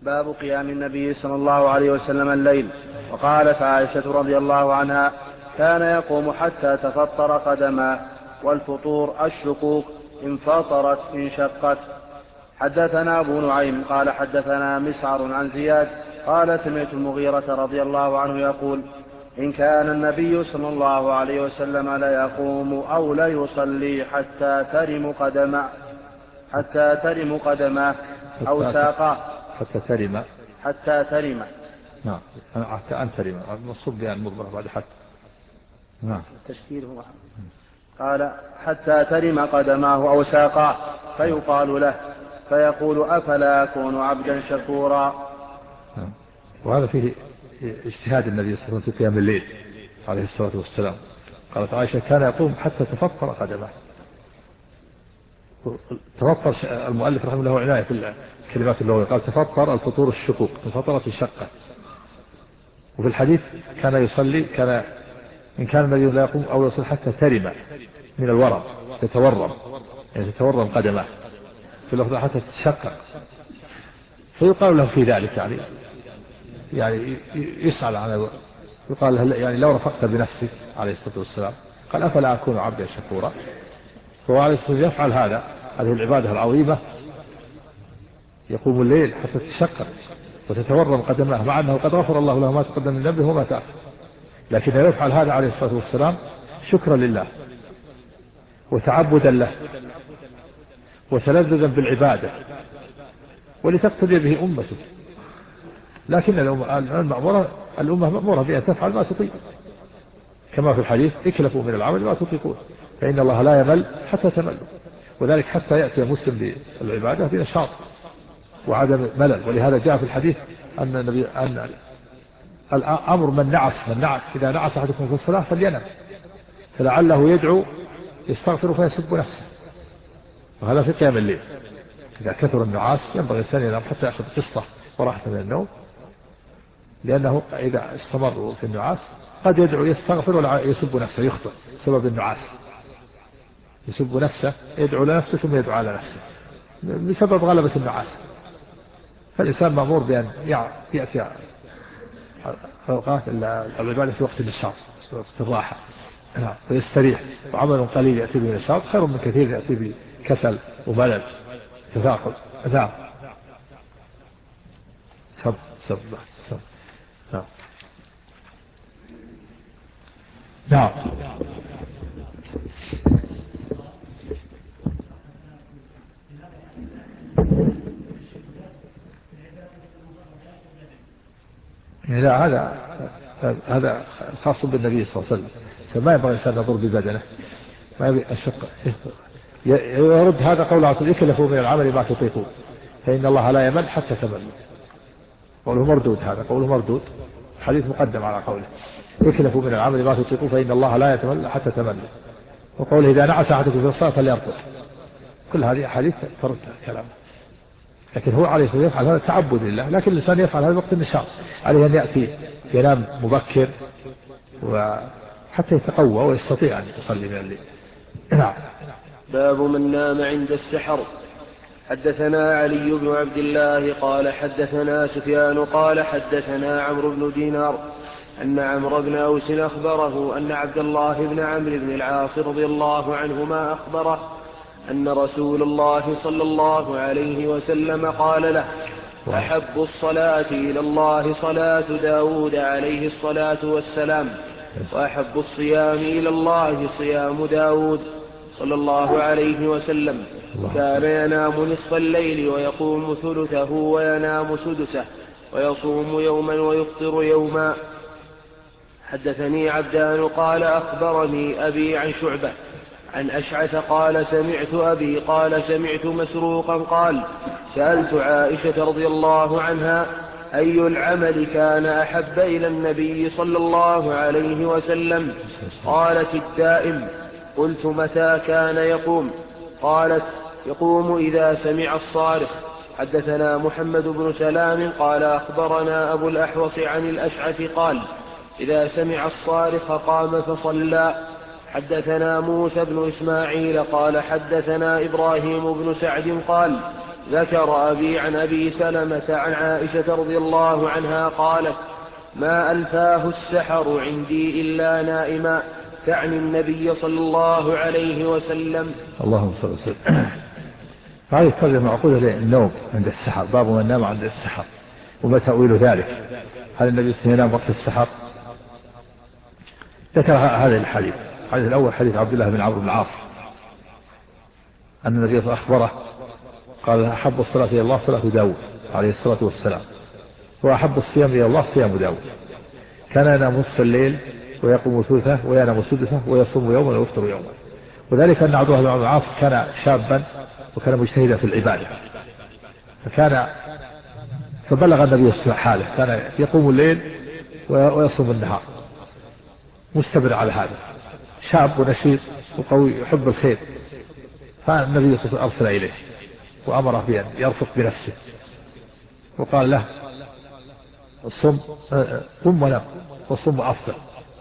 باب قيام النبي صلى الله عليه وسلم الليل. وقالت عائشة رضي الله عنها: كان يقوم حتى تفطر قدماه، والفطور الشقوق، إن فطرت إن شقت. حدثنا أبو نعيم قال حدثنا مسعر عن زياد قال سمعت المغيرة رضي الله عنه يقول: إن كان النبي صلى الله عليه وسلم ليقوم أو ليصلي حتى ترم قدماه أو ساقاه. حتى ترم. نعم. حتى أن ترم مصب بها المضمرة بعد حتى. نعم. التشكيل هو. قال: حتى ترم قدماه أو ساقاه، فيقال له فيقول: أفلا أكون عبدا شكورا. وهذا فيه اجتهاد النبي صلى الله عليه وسلم في قيام الليل عليه الصلاة والسلام. قالت عائشة: كان يقوم حتى تفطر قدمه. تفطر المؤلف رحمه الله عناية في الكلمات اللغوية، قال تفطر الفطور الشقوق، تفطرت الشقة. وفي الحديث كان يصلي، إن كان النبي لا يقوم أو يصلي حتى ترم من الورم، تتورم، يعني تتورم قدمه، في اللفظ حتى تتشقق. فيقال له في ذلك يعني يسأل عن، يقال له يعني لو رفقت بنفسك عليه الصلاة والسلام، قال: أفلا أكون عبدا شكورا. فهو عليه الصلاة والسلام يفعل هذه العبادة العظيمة، يقوم الليل حتى تتشقق وتتورم قدمه، مع أنه قد غفر الله له ما تقدم من ذنبه وما تأخر، لكنه يفعل هذا عليه الصلاة والسلام شكرا لله وتعبدا له وتلذذا بالعبادة ولتقتدي به أمته. لكن الأمة مأمورة بأن تفعل ما تطيق، كما في الحديث: اكلفوا من العمل ما تطيقون فإن الله لا يمل حتى تملوا. وذلك حتى يأتي المسلم بالعبادة بنشاط وعدم ملل. ولهذا جاء في الحديث أن الأمر من نعس إذا نعس أحدكم في الصلاة فلينم، فلعله يدعو يستغفر فيسب نفسه. وهذا في قيام الليل. إذا كثر النعاس ينبغي الإنسان ينام حتى يأخذ قسطة وراحة من النوم، لأنه إذا استمر في النعاس قد يدعو يستغفر ولا يسب نفسه، يخطئ بسبب النعاس، يسب نفسه، يدعو لنفسه ثم يدعو على نفسه بسبب غلبة النعاس. فالإنسان مأمور بأن يأتي أوقات العبادة في وقت النشاط، في وقت الراحة، فيستريح. وعمل قليل يأتي به نشاط خير من كثير يأتي بكسل وملل تثاقل. نعم. سب. نعم. نعم. لا، هذا خاص بالنبي صلى الله عليه وسلم. ما يبغى الإنسان يضر ببدنه، ما يبغى الشق. يرد هذا قول عصر: اكلفوا من العمل ما تطيقون فإن الله لا يمل حتى تملوا. قوله مردود، هذا قوله مردود، حديث مقدم على قوله: اكلفوا من العمل ما تطيقون فإن الله لا يتمل حتى تملوا. وقوله: إذا نعس أحدكم في الصلاة فليرقد. كل هذه حديث ترد كلامه. لكن هو عليه الصلاة والسلام يفعل هذا تعبد لله، لكن الإنسان يفعل هذا وقت النشاط، عليه أن يأتي ينام مبكر وحتى يتقوى ويستطيع أن يصلي من الليل. نعم. باب من نام عند السحر. حدثنا علي بن عبد الله قال حدثنا سفيان قال حدثنا عمرو بن دينار أن عمرو بن أوس أخبره أن عبد الله بن عمرو بن العاص رضي الله عنهما أخبره أن رسول الله صلى الله عليه وسلم قال له: أحب الصلاة إلى الله صلاة داود عليه الصلاة والسلام، وأحب الصيام إلى الله صيام داود صلى الله عليه وسلم. كان ينام نصف الليل ويقوم ثلثه وينام سدسه، ويصوم يوما ويفطر يوما. حدثني عبدان قال أخبرني أبي عن شعبة عن أشعث قال سمعت أبي قال سمعت مسروقا قال سألت عائشة رضي الله عنها: أي العمل كان أحب إلى النبي صلى الله عليه وسلم؟ قالت: الدائم. قلت: متى كان يقوم؟ قالت: يقوم إذا سمع الصارخ. حدثنا محمد بن سلام قال أخبرنا أبو الأحوص عن الأشعث قال: إذا سمع الصارخ قام فصلى. حدثنا موسى بن إسماعيل قال حدثنا إبراهيم بن سعد قال ذكر أبي عن أبي سلمة عن عائشة رضي الله عنها قالت: ما ألفاه السحر عندي إلا نائما، تعني النبي صلى الله عليه وسلم. اللهم صل وسلم. هذه الترجمة معقولة للنوم عند السحر، باب من نام عند السحر، وما تأويل ذلك؟ هل النبي صلى الله عليه وسلم ينام وقت السحر؟ ذكر هذا الحديث. الحديث الأول حديث عبد الله بن عمرو بن العاص أن النبي صلى الله عليه وسلم أخبره قال: أحب الصلاة إلى الله صلاة داود عليه الصلاة والسلام، وأحب الصيام إلى الله صيام داود. كان ينام نصف الليل ويقوم ثلثه وينام سدسه ويصوم يوما ويفطر يوما. وذلك أن عبد الله بن عمرو بن العاص كان شابا وكان مجتهدا في العبادة، فبلغ النبي صلى الله عليه وسلم حاله، كان يقوم الليل ويصوم النهار، مستمر على هذا، شاب ونشيط وقوي يحب الخير. فالنبي صلى الله عليه وسلم أرسل إليه وأمره بأن يرفق بنفسه، وقال له: قم ونم وصم أفضل.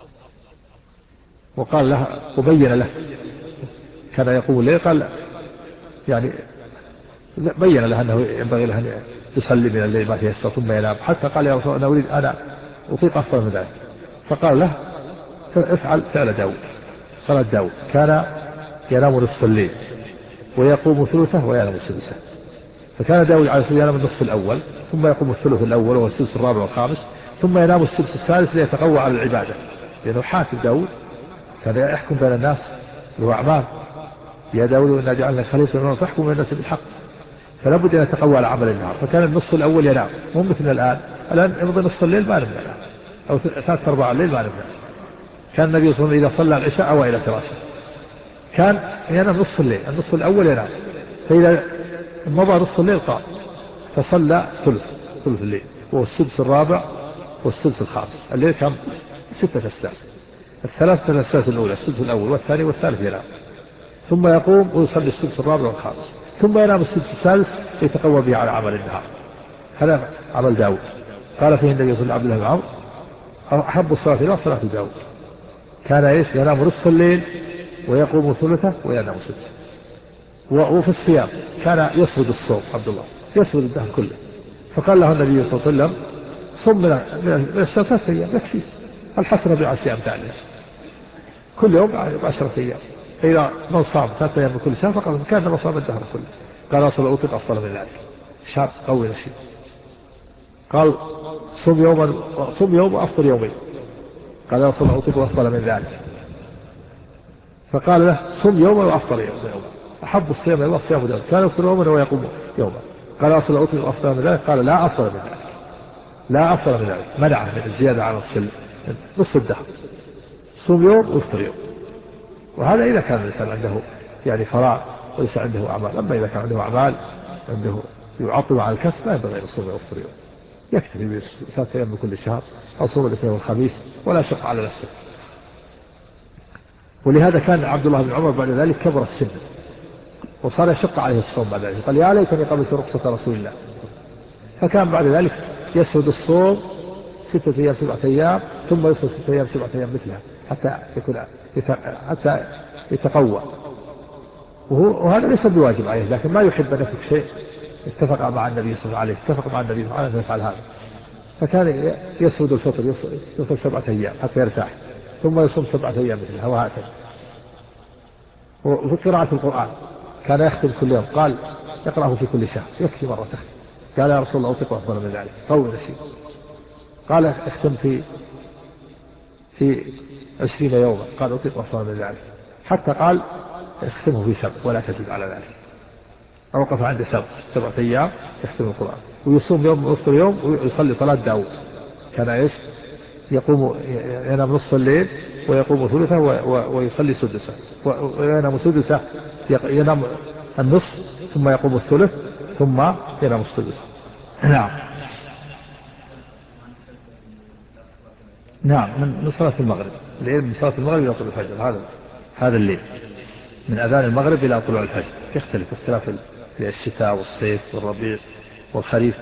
وقال له وبين له، كان يقوم الليل، قال يعني بين له أنه ينبغي له أن يصلي من الليل ما تيسر ثم ينام، حتى قال: يا رسول الله أنا أريد أنا أطيق أفضل من ذلك. فقال له: افعل فعل داود، صلاة داود، كان ينام نصف الليل ويقوم ثلثه وينام سدسه. فكان داود عليه الصلاة والسلام ينام النصف الأول، ثم يقوم الثلث الأول والسدس الرابع والخامس، ثم ينام السدس الثالث ليتقوى على العبادة، لأنه حاكم داود كان يحكم بين الناس له أعمال: يا داود إنا جعلنا خليفة فاحكم بين الناس بالحق. فلا بد أن يتقوى على عمل النهار. فكان النصف الأول ينام، مو مثل الآن يمضي نصف الليل ما نبنى، أو 3/4 الليل ما نبنى. كان النبي صلى الله عليه وسلم إذا صلى العشاء أو إلى فراشه كان ينام نصف الليل، النصف الأول ينام، فإذا مضى نصف الليل قام فصلى ثلث الليل، وهو السدس الرابع والسدس الخامس. الليل كان 6 أسداس، الثلاثة الأسداس الأولى السدس الأول والثاني والثالث ينام، ثم يقوم ويصلي السدس الرابع والخامس، ثم ينام السدس الثالث يتقوى به على عمل النهار. هذا عمل داود. قال فيه النبي صلى الله عليه وسلم: أحب الصلاة إلى صلاة داود، كان ينام نصف الليل ويقوم ثلثه وينام سدسه. وفي الصيام كان يسرد الصوم، عبد الله يسرد الدهر كله. فقال له النبي صلى الله عليه وسلم: صم من الشهر 3 أيام يكفي، الحسنة ب10 أمثالها، كل يوم 10 أيام. إذا من صام 3 أيام من كل شهر فقط كان ما صام الدهر كله. قال: أصل أوطق أفضل من ذلك، شاب قوي نشيط. قال: صم يوم وأفطر يومين. قال: أصل أوطق أفضل من ذلك. فقال له: صم يوما وأفطر يوما، أحب الصيام إلى الله صيام داود، كان يفطر يوما ويقوم يوما. قال: أصل أوطق أفضل من ذلك. قال: لا أفضل من ذلك، لا أفضل من ذلك، منعه من الزيادة على نصف الدهر، صوم يوم ويفطر يوم. وهذا إذا كان الإنسان عنده يعني فراغ وليس عنده أعمال. أما إذا كان عنده أعمال، عنده يعطل على الكسب، لا ينبغي أن يصوم ويفطر يوم، يكتفي ب3 أيام من كل شهر، أو صوم الاثنين والخميس، ولا شق على نفسه. ولهذا كان عبد الله بن عمر بعد ذلك كبر السن وصار يشق عليه الصوم بعد ذلك، قال: يا ليتني قبلت رخصة رسول الله. فكان بعد ذلك يسرد الصوم 6 أيام 7 أيام، ثم يصوم 6 أيام 7 أيام مثلها حتى يتقوى. وهذا ليس بواجب عليه، لكن ما يحب أن يترك شيء اتفق مع النبي صلى الله عليه وسلم، اتفق مع النبي صلى الله عليه وسلم أن يفعل هذا. فكان يسرد الفطر، يصوم 7 أيام حتى يرتاح، ثم يصوم 7 أيام مثلها، وهكذا. وفي قراءة القرآن كان يختم كل يوم، قال: يقرأه في كل شهر، يكفي مرة تختم. قال: يا رسول الله أوثق أفضل من ذلك، قوي نشيط. قال: اختم في 20 يوما. قال: أوثق أفضل من ذلك، حتى قال: اختمه في 7 ولا تزد على ذلك. أوقف عند 7 أيام يختم القرآن، ويصوم يوم ويفطر يوم، ويصلي صلاة داود. كان يقوم ينام نصف الليل ويقوم ثلثه ويصلي سدسه، وينام سدسه، ينام النصف ثم يقوم الثلث ثم ينام السدس. نعم من صلاة المغرب، من صلاة المغرب إلى طلوع الفجر، هذا الليل من أذان المغرب إلى طلوع الفجر. يختلف اختلاف في الشتاء والصيف والربيع والخريف.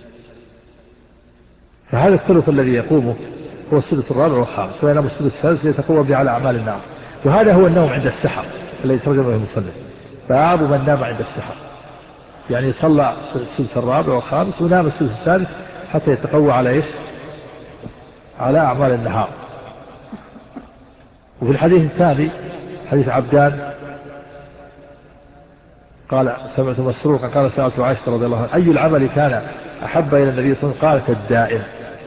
فهذا الثلث الذي يقومه هو السدس الرابع والخامس، وينام السدس الثالث ليتقوى به على أعمال النار. وهذا هو النوم عند السحر الذي ترجمه المصنف، باب من نام عند السحر. يعني صلى السدس الرابع والخامس ونام السدس السادس حتى يتقوى على إيش؟ على أعمال النهار. وفي الحديث الثاني حديث عبدان قال سمعت مسروقا قال سألت عائشة رضي الله عنها أي العمل كان أحب إلى النبي صلى الله عليه وسلم؟ قالت الدائم،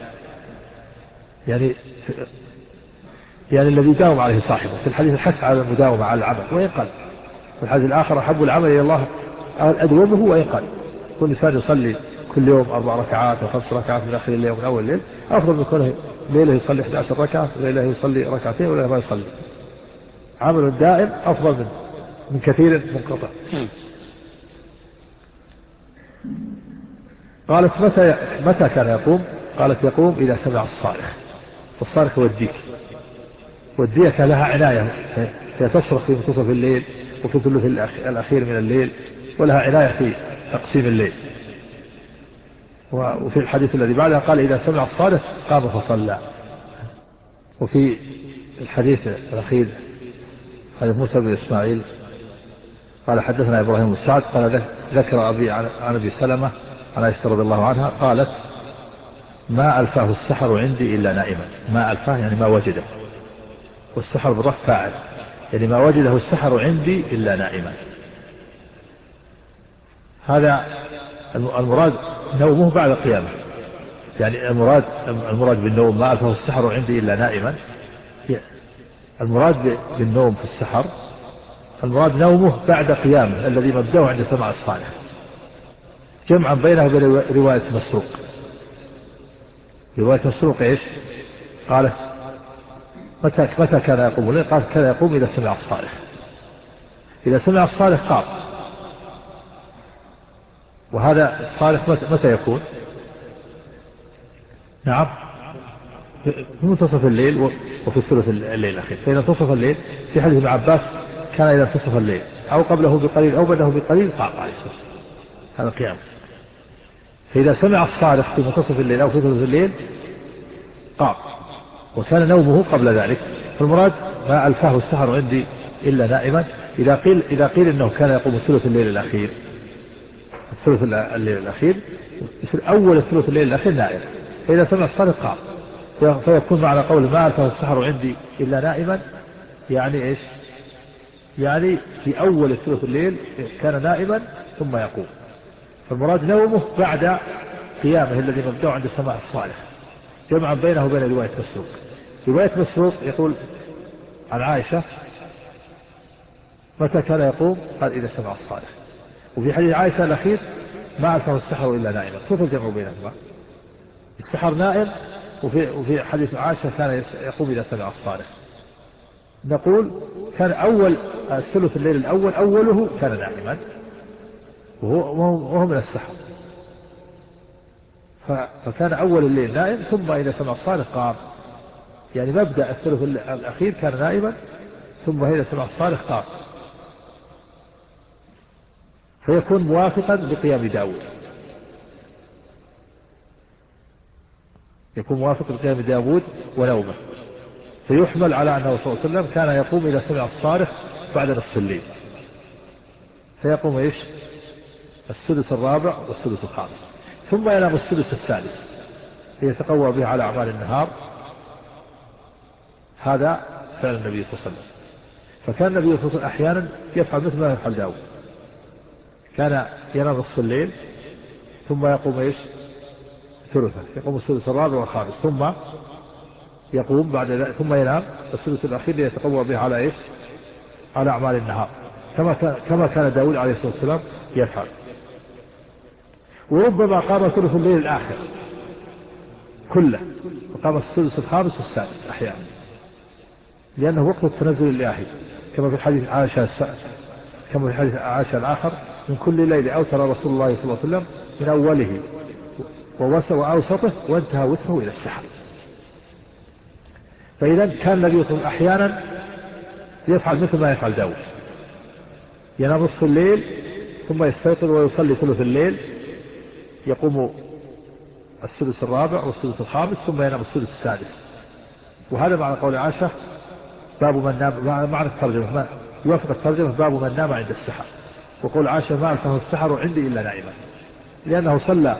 يعني الذي داوم عليه صاحبه. في الحديث الحث على المداومة على العمل وإن قل، في الحديث الآخر أحب العمل إلى الله أدومه وإن قل. كل إنسان يصلي كل يوم 4 ركعات أو 5 ركعات من آخر الليل ومن أول الليل أفضل من كونه ليلة يصلي 11 ركعة وليلة يصلي ركعتين وليلة ما يصلي. عمل دائم أفضل من كثير منقطع. قالت متى كان يقوم؟ قالت يقوم إذا سمع الصارخ. الصارخ والديك لها عناية، هي تصرخ في منتصف الليل وفي الثلث الأخير من الليل، ولها عناية في تقسيم الليل. وفي الحديث الذي بعدها قال إذا سمع الصارخ قام فصلى. وفي الحديث الأخير حديث موسى بن إسماعيل قال حدثنا إبراهيم بن سعد قال ذكر أبي عن أبي سلمة عن عائشة رضي الله عنها قالت ما ألفاه السحر عندي إلا نائما. ما ألفاه يعني ما وجده، والسحر بالرفع فاعل، يعني ما وجده السحر عندي إلا نائما. هذا المراد نومه بعد قيامه، يعني المراد بالنوم ما ألفاه السحر عندي إلا نائما. المراد بالنوم في السحر المراد نومه بعد قيامه الذي مبدأه عند سماع الصالح، جمعا بينه وبين رواية مسروق. رواية مسروق إيش؟ قالت متى كان يقوم؟ قالت كان يقوم إذا سمع الصالح. إذا سمع الصالح قام. وهذا الصالح متى يكون؟ نعم في منتصف الليل وفي الثلث الليل الأخير. فإذا انتصف الليل في حديث ابن عباس كان إذا انتصف الليل أو قبله بقليل أو بعده بقليل قام عليه الصلاة والسلام. هذا قيام. فإذا سمع الصالح في منتصف الليل أو في ثلث الليل قام، وكان نومه قبل ذلك. فالمراد ما ألفاه السحر عندي إلا نائما. إذا قيل إنه كان يقوم ثلث الليل الأخير، الثلث الليل الأخير يصير أول الثلث الليل الأخير نائم. فإذا سمع الصالح قام، فيكون معنى قول ما ألفاه السحر عندي إلا نائما يعني إيش؟ يعني في أول الثلث الليل كان نائما ثم يقوم. فالمراد نومه بعد قيامه الذي مبدأ عند سماع الصالح، جمعا بينه وبين رواية مسروق. رواية مسروق يقول عن عائشة متى كان يقوم؟ قال إذا سمع الصالح. وفي حديث عائشة الأخير ما ألفه السحر إلا نائما. كيف الجمع بينهما؟ السحر نائم، وفي حديث عائشة كان يقوم إذا سمع الصالح. نقول كان أول الثلث الليل الأول أوله كان نائما وهو من السحر، فكان أول الليل نائم ثم إذا سمع الصالح قام. يعني مبدأ الثلث الأخير كان نائما ثم إذا سمع الصالح قام، فيكون موافقا لقيام داود، يكون موافق لقيام داود ونومه. فيحمل على أنه صلى الله عليه وسلم كان يقوم إذا سمع الصالح بعد نصف الليل، فيقوم إيش؟ السدس الرابع والسدس الخامس، ثم ينام السدس السادس ليتقوى به على أعمال النهار. هذا فعل النبي صلى الله عليه وسلم. فكان النبي صلى الله عليه وسلم أحيانا يفعل مثل ما يفعل داود، كان ينام نصف الليل ثم يقوم إيش؟ ثلثه، يقوم السدس الرابع والخامس ثم يقوم بعد ذلك ثم ينام السدس الأخير ليتقوى به على إيش؟ على أعمال النهار، كما كان داود عليه الصلاة والسلام يفعل. وربما قام ثلث الليل الآخر كله وقام السدس الخامس والسادس أحيانا، لأنه وقت التنزل الإلهي، كما في حديث عائشة الآخر من كل ليلة أوتر رسول الله صلى الله عليه وسلم من أوله وأوسطه وانتهى وتره إلى السحر. فإذا كان النبي صلى الله عليه وسلم أحيانا يفعل مثل ما يفعل داود، ينام نصف الليل ثم يستيقظ ويصلي ثلث الليل، يقوم السدس الرابع والسدس الخامس ثم ينام السدس السادس. وهذا معنى قول عائشة باب من نام، معنى الترجمة يوافق الترجمة باب من نام عند السحر، وقول عائشة ما ألفه السحر عندي إلا نائما، لأنه صلى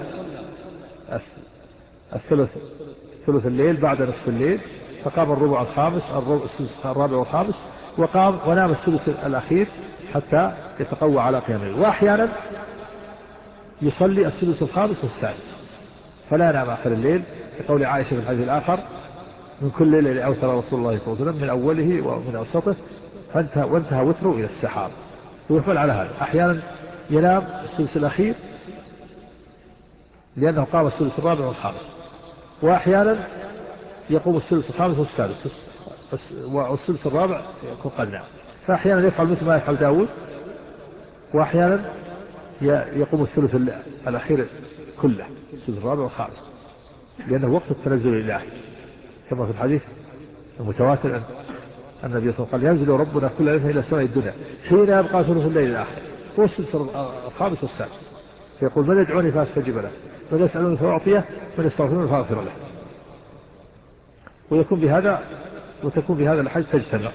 ثلث الليل بعد نصف الليل، فقام الربع الخامس الرابع والخامس، وقام ونام الثلث الأخير حتى يتقوى على قيام الليل. وأحيانا يصلي الثلث الخامس والسادس فلا ينام آخر الليل، كقول عائشة في الحديث الآخر من كل ليلة أوتر رسول الله صلى الله عليه وسلم من أوله ومن أوسطه وانتهى وتره إلى السحاب. ويفعل على هذا، أحيانا ينام الثلث الأخير لأنه قام الثلث الرابع والخامس، وأحيانا يقوم الثلث الخامس والسادس والثلث الرابع يكون قد نام. فأحيانا يفعل مثل ما يفعل داود، وأحيانا يقوم الثلث الأخير كله، الثلث الرابع والخامس، لأنه وقت التنزل الإلهي كما في الحديث المتواتر أن النبي صلى الله عليه وسلم قال ينزل ربنا كل ليلة إلى سماء الدنيا حين يبقى ثلث الليل الآخر هو الثلث الخامس والسادس، فيقول من يدعوني فأستجيب له، من يسألوني فأعطيه، من يستغفروني فأغفر له. وتكون بهذا الحديث تجتمع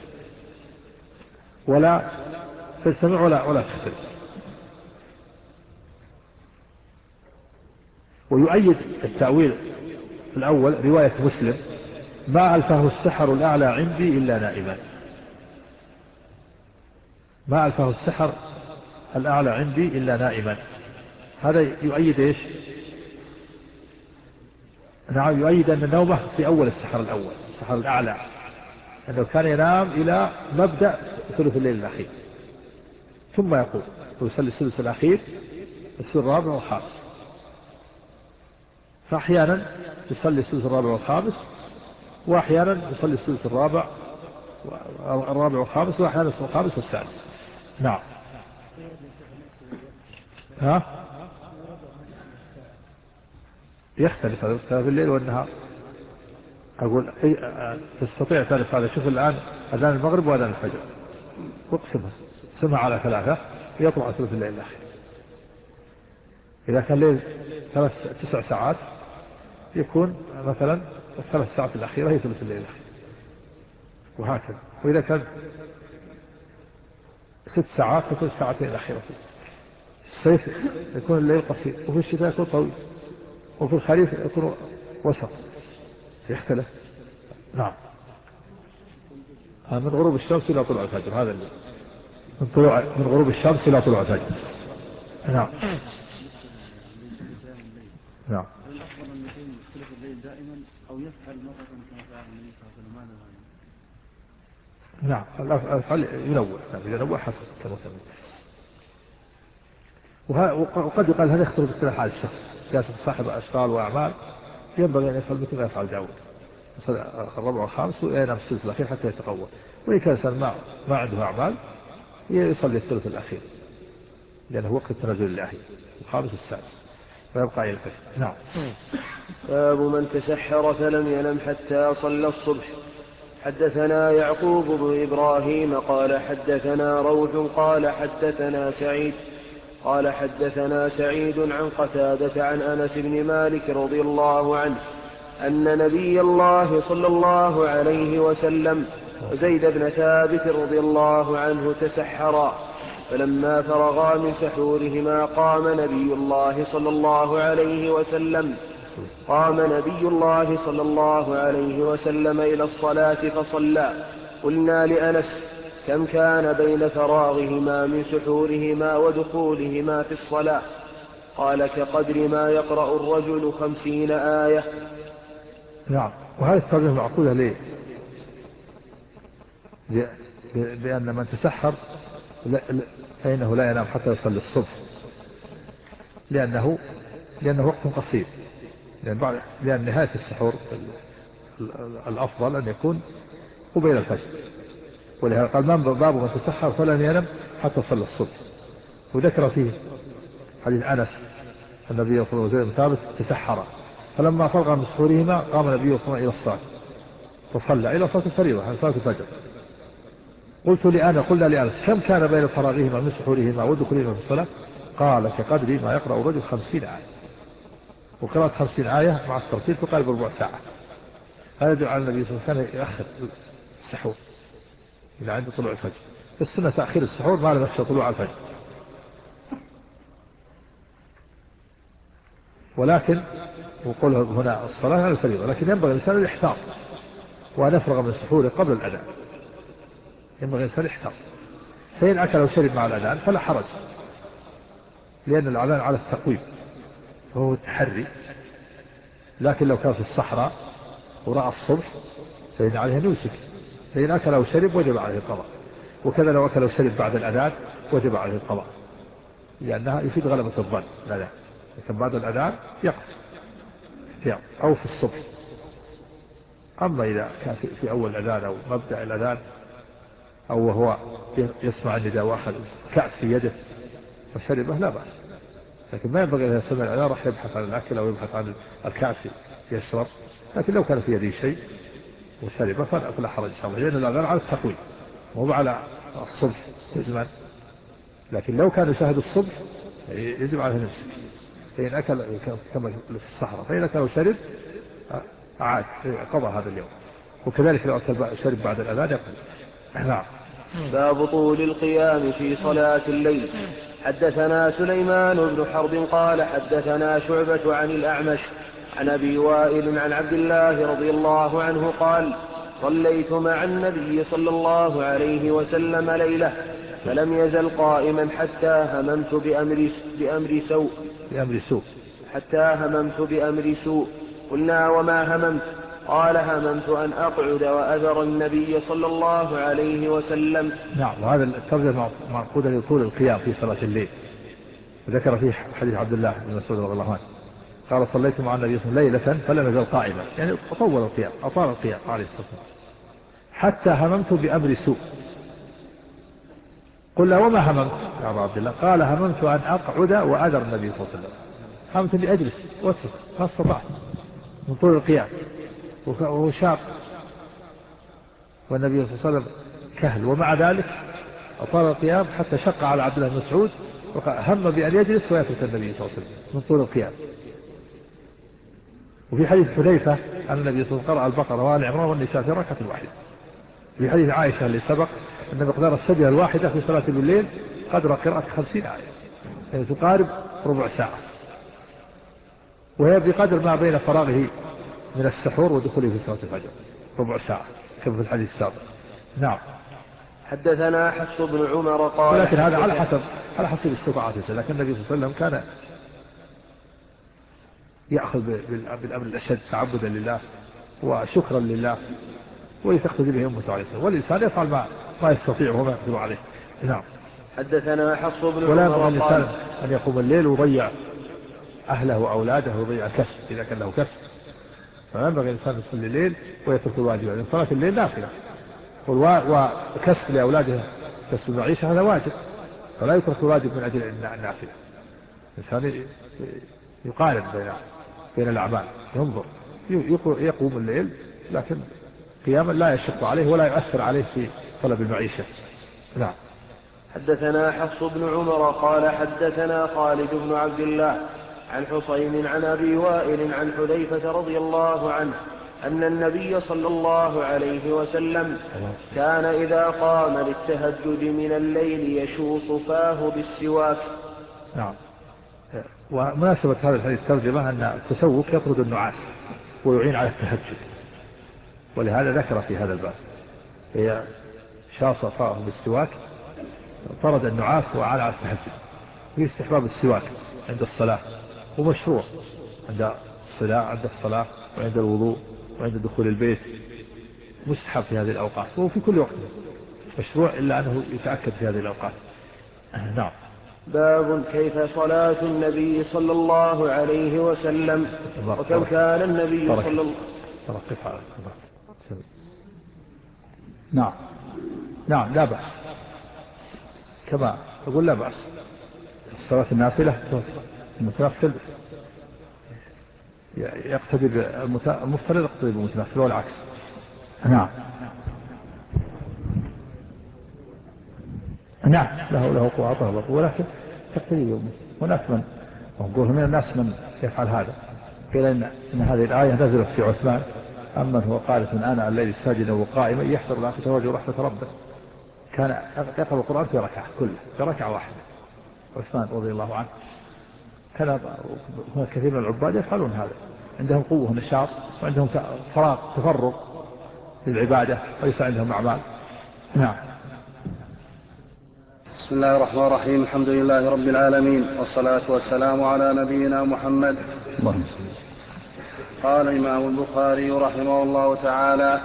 ولا تختلف. ويؤيد التأويل الأول رواية مسلم ما ألفه السحر الأعلى عندي إلا نائما. ما ألفه السحر الأعلى عندي إلا نائما، هذا يؤيد إيش؟ نعم، يؤيد أن النومة في أول السحر الأول، السحر الأعلى، أنه كان ينام إلى مبدأ ثلث الليل الأخير ثم يقوم ويصلي الثلث الأخير الثلث الرابع والخامس. فأحيانا يصلي الثلث الرابع والخامس، وأحيانا يصلي الثلث الرابع والخامس، وأحيانا الثلث الخامس والسادس. نعم. يختلف في الليل والنهار. أقول تستطيع تعرف هذا. شوف الآن أذان المغرب وأذان الفجر واقسمها، سمع على 3 يطلع ثلث الليل الأخير. إذا كان الليل 9 ساعات يكون مثلا 3 ساعات الأخيرة هي ثلث الليل الأخير، وهكذا. وإذا كان 6 ساعات تكون 2 ساعتين الأخيرة. الصيف يكون الليل قصير، وفي الشتاء يكون طويل، وفي الخريف يكون وسط، يختلف. نعم. من غروب الشمس إلى طلوع الفجر، هذا اللي من غروب الشمس إلى طلوع الفجر. نعم. نعم. الأفضل أن يكون ثلث الليل دائما أو يفعل مرة كما فعل النبي صلى الله عليه وسلم؟ نعم، الأفعال ينوع حسب كما سمعت. وقد يقال هذا يختلف باختلاف حال الشخص، جالس صاحب أشغال وأعمال ينبغي أن يفعل مثل ما يفعل داود، يصلي الرابع والخامس وينام الثلث الأخير حتى يتقوى. وإن كان الإنسان ما عنده أعمال يصلي الثلث الأخير لأنه وقت التنزل الإلهي الخامس والسادس، ويبقى إلى الفجر. نعم. باب من تسحر فلم ينم حتى صلى الصبح. حدثنا يعقوب بن إبراهيم قال حدثنا روح قال حدثنا سعيد قال حدثنا سعيد عن قتادة عن أنس بن مالك رضي الله عنه أن نبي الله صلى الله عليه وسلم وزيد بن ثابت رضي الله عنه تسحرا، فلما فرغا من سحورهما قام نبي الله صلى الله عليه وسلم إلى الصلاة فصلى. قلنا لأنس كم كان بين فراغهما من سحورهما ودخولهما في الصلاة؟ قال كقدر ما يقرأ الرجل 50 آية. نعم. وهذه الترجمة معقولة ليه؟ لأن من تسحر فإنه لا ينام حتى يصلي الصبح، لأنه وقت قصير، لأن نهاية السحور الأفضل أن يكون قبيل الفجر. ولهذا قال باب من تسحر فلن ينام حتى صلى الصبح. وذكر فيه حديث أنس النبي صلى الله عليه وسلم ثابت تسحر، فلما فرغ من سحورهما قام النبي صلى الله عليه وسلم إلى الصلاة فصلى إلى صلاة الفريضة عن صلاة الفجر. قلنا لأنس كم كان بين فراغهما من سحورهما ودخولهما في الصلاة؟ قال كقدر ما يقرأ الرجل 50 آية. وقراءة 50 آية مع الترتيب تقارب ربع ساعة. هذا يدل على النبي صلى الله عليه وسلم كان يؤخر السحور إلى عند طلوع الفجر. السنة تأخير السحور ما لم يخشى طلوع الفجر، ولكن وقول هنا الصلاة على الفريضة، لكن ينبغي الإنسان أن يحتاط وأن يفرغ من سحوره قبل الأذان. ينبغي الإنسان يحتاط، فإن أكل أو شرب مع الأذان فلا حرج، لأن الأذان على التقويم وهو التحري. لكن لو كان في الصحراء ورأى الصبح فإن عليه أن يمسك، فإن أكل أو شرب وجب عليه القضاء. وكذا لو أكل أو شرب بعد الأذان وجب عليه القضاء، لأنها يفيد غلبة الظن الأذان، لكن بعد الأذان يقف أو في الصبح. أما إذا كان في أول الأذان أو مبدأ الأذان أو وهو يسمع النداء وأخذ كأس في يده وشربه لا بأس، لكن ما ينبغي إذا سمع الأذان راح يبحث عن الأكل أو يبحث عن الكأس يشرب. لكن لو كان في يده شيء وشربه فلا حرج إن شاء الله، لأن الأذان على التقويم وهو على الصبح يزمن. لكن لو كان يشاهد الصبح يجب عليه نفسه، فإن أكل كما في الصحراء فإن أكل وشرب عاد قضى هذا اليوم. وكذلك لو أكل شرب بعد الأذان يقضي. نعم. باب طول القيام في صلاة الليل. حدثنا سليمان بن حرب قال حدثنا شعبة عن الأعمش عن أبي وائل عن عبد الله رضي الله عنه قال صليت مع النبي صلى الله عليه وسلم ليلة فلم يزل قائما حتى هممت بأمر سوء. قلنا وما هممت؟ قال هممت أن أقعد وأذر النبي صلى الله عليه وسلم. نعم. وهذا الترجمة معقودة لطول القيام في صلاة الليل. وذكر فيه حديث عبد الله بن مسعود رضي الله عنه قال صليت مع النبي صلى الله عليه وسلم ليلة فلم يزل قائما، يعني أطول القيام أطال القيام عليه الصلاة والسلام حتى هممت بأمر سوء. قلنا وما هممت يا أبا عبد الله؟ قال هممت أن أقعد وأذر النبي صلى الله عليه وسلم. هممت أني أجلس واترك ما استطعت من طول القيام وهو شاق والنبي صلى الله عليه وسلم كهل، ومع ذلك أطال القيام حتى شق على عبد الله بن مسعود هم بأن يجلس ويترك النبي صلى الله عليه وسلم من طول القيام. وفي حديث حذيفة أن النبي صلى الله عليه وسلم قرأ البقرة وآل عمران والنساء في ركعة واحدة. في حديث عائشة اللي سبق أن مقدار السجدة الواحدة في صلاة الليل قدر قراءة 50 آية، يعني تقارب ربع ساعة، وهي بقدر ما بين فراغه من السحور ودخوله في صلاة الفجر ربع ساعة كما في الحديث السابق. نعم. حدثنا حفص بن عمر قال ولكن هذا على حسب استطاعته، لكن النبي صلى الله عليه وسلم كان يأخذ بالأمر الأشد تعبدا لله وشكرا لله ويتقتدي به أمته عليه الصلاة والسلام، والإنسان يفعل ما يستطيع وما يقدر عليه. نعم. حدثنا حفص بن عمر ولا ينبغي الإنسان أن يقوم الليل ويضيع أهله وأولاده ويضيع كسب إذا كان له كسب، فلا ينبغي الإنسان يصلي الليل ويترك الواجب، لأن صلاة الليل نافلة وكسب لأولاده كسب المعيشة هذا واجب، فلا يترك الواجب من أجل النافلة. الإنسان يقارن بين الأعمال، ينظر يقوم الليل لكن قياما لا يشق عليه ولا يؤثر عليه في طلب المعيشة. نعم. حدثنا حفص بن عمر قال حدثنا خالد بن عبد الله عن حسين عن أبي وائل عن حذيفة رضي الله عنه أن النبي صلى الله عليه وسلم كان إذا قام للتهجد من الليل يشوص فاه بالسواك. نعم. ومناسبة هذا الحديث الترجمة أن التسوق يطرد النعاس ويعين على التهجد، ولهذا ذكر في هذا الباب هي شاص فاه بالسواك طرد النعاس وعان على التهجد. في استحباب السواك عند الصلاة ومشروع عند الصلاة وعند الوضوء وعند دخول البيت، مستحب في هذه الأوقات وفي كل وقت مشروع إلا أنه يتأكد في هذه الأوقات. نعم. باب كيف صلاة النبي صلى الله عليه وسلم وكم كان النبي صلى الله عليه وسلم. نعم لا بأس، كما أقول لا بأس الصلاة النافلة المتنفل يقتدي المفترض يقتدي بالمتنفل والعكس. نعم له قوة ولكن تقتدي بالمتنفل. هناك من نقول من الناس من يفعل هذا، قيل إن هذه الآية نزلت في عثمان أما هو قالت من آناء الليل ساجدا وقائما يحذر الآخرة وجه رحمة ربه، كان يقرأ القرآن في ركعة كله في ركعة واحدة عثمان رضي الله عنه كان هناك كثير من العباد يفعلون هذا، عندهم قوة ونشاط وعندهم فراغ تفرغ للعبادة وليس عندهم أعمال. نعم. بسم الله الرحمن الرحيم. الحمد لله رب العالمين، والصلاة والسلام على نبينا محمد. قال الإمام البخاري رحمه الله تعالى: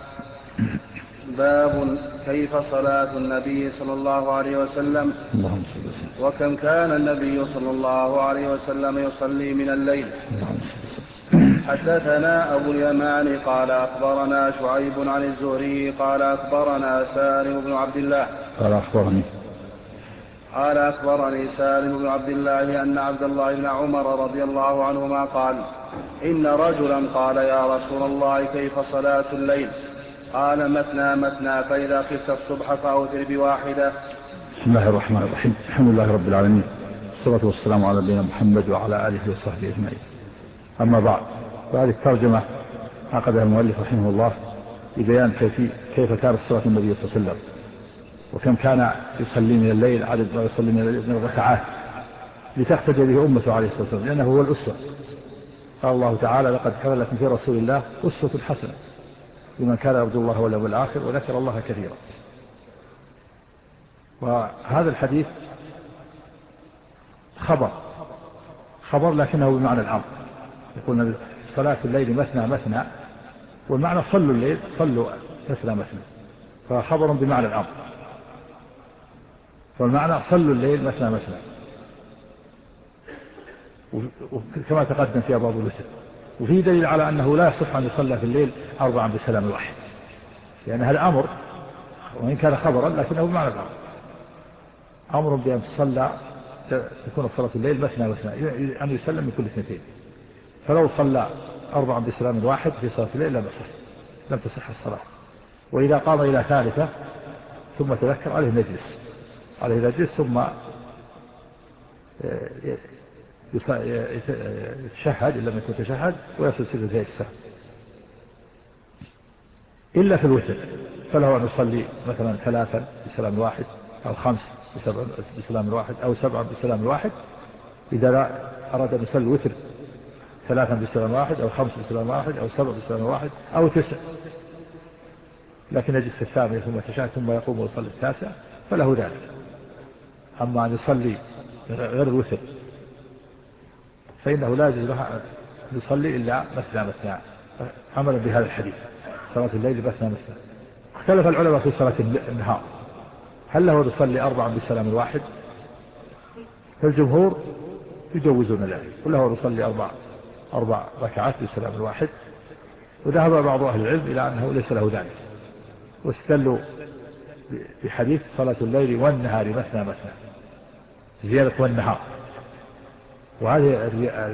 باب كيف صلاة النبي صلى الله عليه وسلم، وكم كان النبي صلى الله عليه وسلم يصلي من الليل. حدثنا أبو اليمان قال أخبرنا شعيب عن الزهري قال أخبرنا سالم بن عبد الله قال أخبرني سالم بن عبد الله أن عبد الله بن عمر رضي الله عنهما قال: إن رجلا قال: يا رسول الله كيف صلاة الليل؟ قال: مثنى مثنى، فإذا خفت الصبح فأوتر بواحدة. بسم الله الرحمن الرحيم. الحمد لله رب العالمين، والصلاة والسلام على نبينا محمد وعلى آله وصحبه أجمعين. أما بعد، فهذه الترجمة عقدها المؤلف رحمه الله لبيان كيف كانت صلاة النبي صلى الله عليه وسلم، وكم كان يصلي من الليل، عدد ما يصلي من الليل من الركعات، لتقتدي به أمته عليه الصلاة والسلام، لأنه هو الأسوة. قال الله تعالى: لقد كان لكم في رسول الله أسوة حسنة لمن كان يرجو الله واليوم الآخر وذكر الله كثيرا. وهذا الحديث خبر لكنه بمعنى الأمر. يقول صلاة الليل مثنى مثنى، والمعنى صلوا الليل صلوا مثنى مثنى، فخبر بمعنى الأمر. فالمعنى صلوا الليل مثنى مثنى، وكما تقدم في أبواب الوتر. وفي دليل على أنه لا يصح أن يصلى في الليل 4 بسلام واحد، لأن هذا أمر وإن كان خبرا لكنه بمعنى الأمر. أمر بأن تصلى تكون صلاة الليل مثنى مثنى، أن يسلم من كل 2. فلو صلى 4 بسلام واحد في صلاة الليل لم تصح الصلاة. وإذا قام إلى 3 ثم تذكر عليه نجلس ثم يتشهد إن لم يكن تشهد ويصل سجدتي السهو. إلا في الوتر فله أن يصلي مثلا 3 بسلام واحد، أو 5 بسلام واحد، أو 7 بسلام واحد، إذا أراد أن يصلي الوتر 3 بسلام واحد، أو 5 بسلام واحد، أو 7 بسلام واحد، أو 9، لكن يجلس في 8 ثم يتشهد ثم يقوم ويصلي 9 فله ذلك. أما أن يصلي غير الوتر فإنه لا يجوز له أن يصلي إلا مثنى مثنى، عملا بهذا الحديث: صلاة الليل مثنى مثنى. اختلف العلماء في صلاة النهار، هل له يصلي 4 بسلام واحد؟ فالجمهور يجوزون ذلك، وله يصلي 4 ركعات بسلام واحد. وذهب بعض أهل العلم إلى أنه ليس له ذلك، واستدلوا بحديث صلاة الليل والنهار مثنى مثنى، زيادة والنهار. وهذه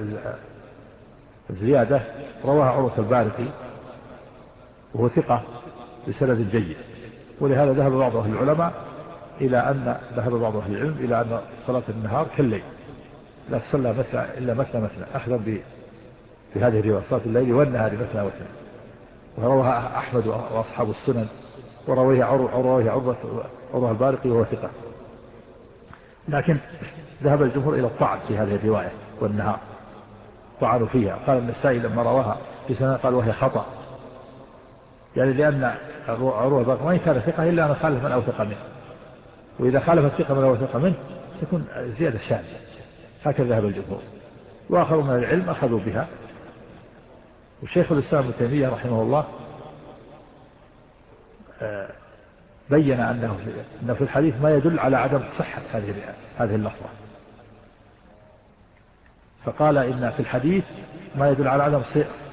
الزيادة رواها عروة البارقي وهو ثقة بسند جيد. ولهذا ذهب بعض أهل العلماء ذهب بعض أهل العلم إلى أن صلاة النهار كالليل لا تصلى إلا مثنى مثنى، أخذا بهذه الرواية: صلاة الليل والنهار مثنى مثنى. ورواها أحمد وأصحاب السنن، ورويه عروة البارقي وهو ثقة. لكن ذهب الجمهور إلى الطعن في هذه الرواية والنهار، طعنوا فيها. قال النسائي لما رواها في سنة قال وهي خطأ، يعني لأن عروة البارقي وإن كان ثقة إلا أن خالف من أوثق منه، وإذا خالف الثقة من أوثق منه تكون زيادة شاذة. هكذا ذهب الجمهور، وآخرون من العلم أخذوا بها. والشيخ الإسلام ابن تيمية رحمه الله بين أنه في الحديث ما يدل على عدم صحة هذه اللفظة، فقال إن في الحديث ما يدل على عدم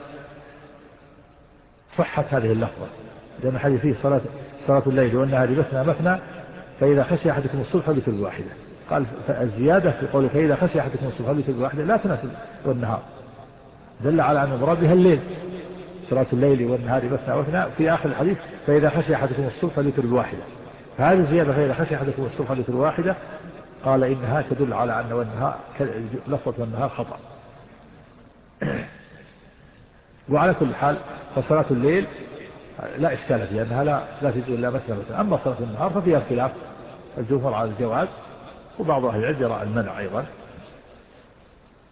صحة هذه اللفظة، لأن الحديث فيه صلاة الليل والنهار مثنى مثنى، فإذا خشي أحدكم الصبح فليوتر بواحدة. قال الزيادة في قوله فإذا خشي أحدكم الصبح فليوتر بواحدة لا تناسب والنهار، دل على أن المراد بها الليل، صلاة الليل والنهار مثنى مثنى. في آخر الحديث فإذا خشي أحدكم الصبح فليوتر بواحدة، فهذه الزيادة فإذا خشي أحدكم الصبح فليوتر بواحدة قال إنها تدل على أن لفظة والنهار خطأ. وعلى كل حال فصلاة الليل لا إشكال فيها، أنها لا تجوز إلا مثنى مثنى. أما صلاة النهار ففيها خلاف، الجمهور على الجواز وبعض أهل العلم يرى المنع أيضا.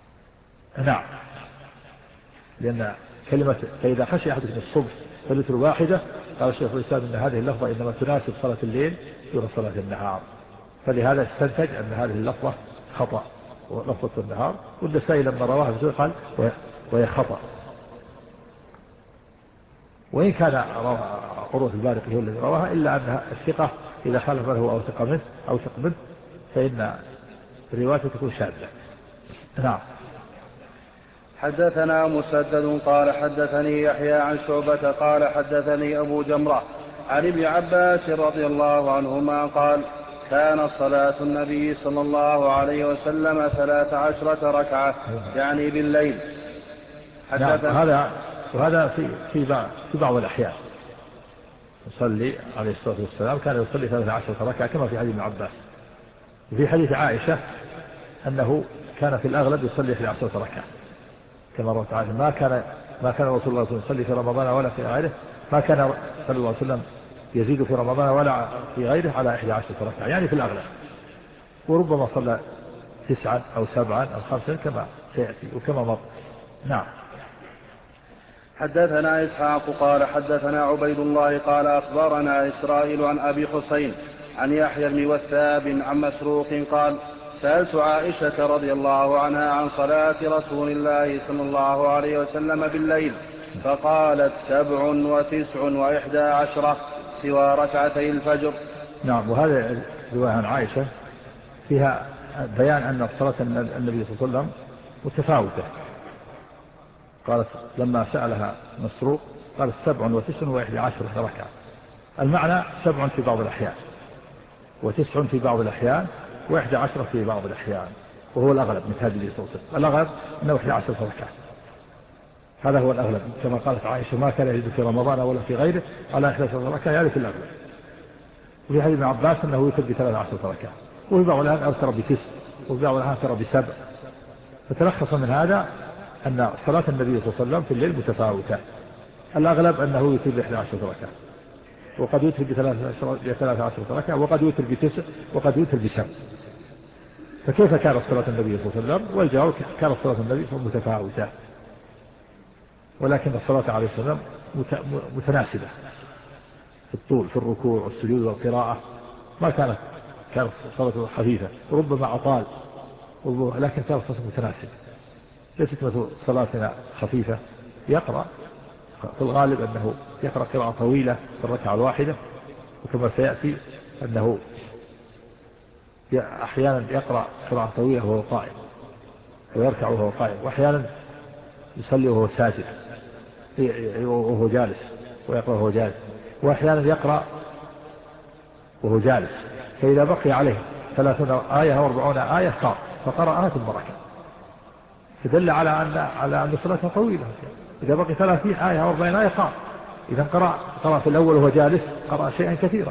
نعم، لأن كلمة فإذا خشي أحدكم الصبح فلتر واحدة، قال الشيخ الإسلام أن هذه اللفظة إنما تناسب صلاة الليل دون صلاة النهار، فلهذا استنتج أن هذه اللفظة خطأ ولفظة النهار. والنسائي لما رواه في قال وهي خطأ. وإن كان عروة البارقي هو الذي رواها، إلا أن الثقة إذا خالف له أو ثق منه فإن روايته تكون شاذة. نعم. حدثنا مسدد قال حدثني يحيى عن شعبة قال حدثني أبو جمرة عن ابن عباس رضي الله عنهما قال كان صلاة النبي صلى الله عليه وسلم 13 ركعة يعني بالليل. نعم. وهذا في بعض الأحيان يصلي عليه الصلاة والسلام كان يصلي 13 ركعة كما في حديث ابن عباس. وفي حديث عائشة أنه كان في الأغلب يصلي 11 ركعة كما روت عائشة. ما كان رسول الله يصلي في رمضان ولا في غيره، ما كان صلى الله عليه وسلم يزيد في رمضان ولا في غيره على 11 ركعة يعني في الأغلب، وربما صلى 9 أو 7 أو 5 كما سيأتي وكما مر. نعم. حدثنا إسحاق قال حدثنا عبيد الله قال أخبرنا إسرائيل عن أبي حسين عن يحيى بن وثاب عن مسروق قال سألت عائشة رضي الله عنها عن صلاة رسول الله صلى الله عليه وسلم بالليل فقالت 97 و11 سوى ركعتي الفجر. نعم. وهذا رواية عن عائشة فيها بيان أن صلاة النبي صلى الله عليه وسلم متفاوتة. قالت لما سألها مسروق قالت 97 و11 ركعة. المعنى 7 في بعض الأحيان و9 في بعض الأحيان و11 في بعض الأحيان، وهو الأغلب من هذه النبي صلى الله عليه وسلم. الأغلب أنه 11 ركعة، هذا هو الأغلب كما قالت عائشة ما كان يزيد في رمضان ولا في غيره على 11 ركعة يعني في الأغلب. وفي حديث ابن عباس أنه يوتر ب13 ركعة، وفي بعض الأحيان أوتر ب9 وفي بعض الأحيان أوتر ب7. فتلخص من هذا أن صلاة النبي صلى الله عليه وسلم في الليل متفاوتة. الأغلب أنه يوتر ب11 ركعة، وقد يوتر ب13 ركعة، وقد يوتر ب9، وقد يوتر ب7. فكيف كانت صلاة النبي صلى الله عليه وسلم؟ والجواب كانت صلاة النبي صلى الله عليه وسلم متفاوتة، ولكن الصلاة عليه السلام متناسبة في الطول في الركوع والسجود والقراءة. ما كانت صلاة خفيفة، ربما أطال، لكن كانت صلاة متناسبة، ليست مثل صلاتنا خفيفة. يقرأ في الغالب أنه يقرأ قراءة طويلة في الركعة الواحدة، وكما سيأتي أنه أحيانا يقرأ قراءة طويلة وهو قائم ويركع وهو قائم، وأحيانا يصلي وهو ساجد وهو جالس ويقرأ وهو جالس، وأحيانا يقرأ وهو جالس. فإذا بقي عليه 30 آية أو 40 آية قام فقرأها ثم ركع، فدل على أن صلاته طويلة. إذا بقي 30 آية أو 40 آية قام. إذا قرأ في الأول وهو جالس قرأ شيئا كثيرا،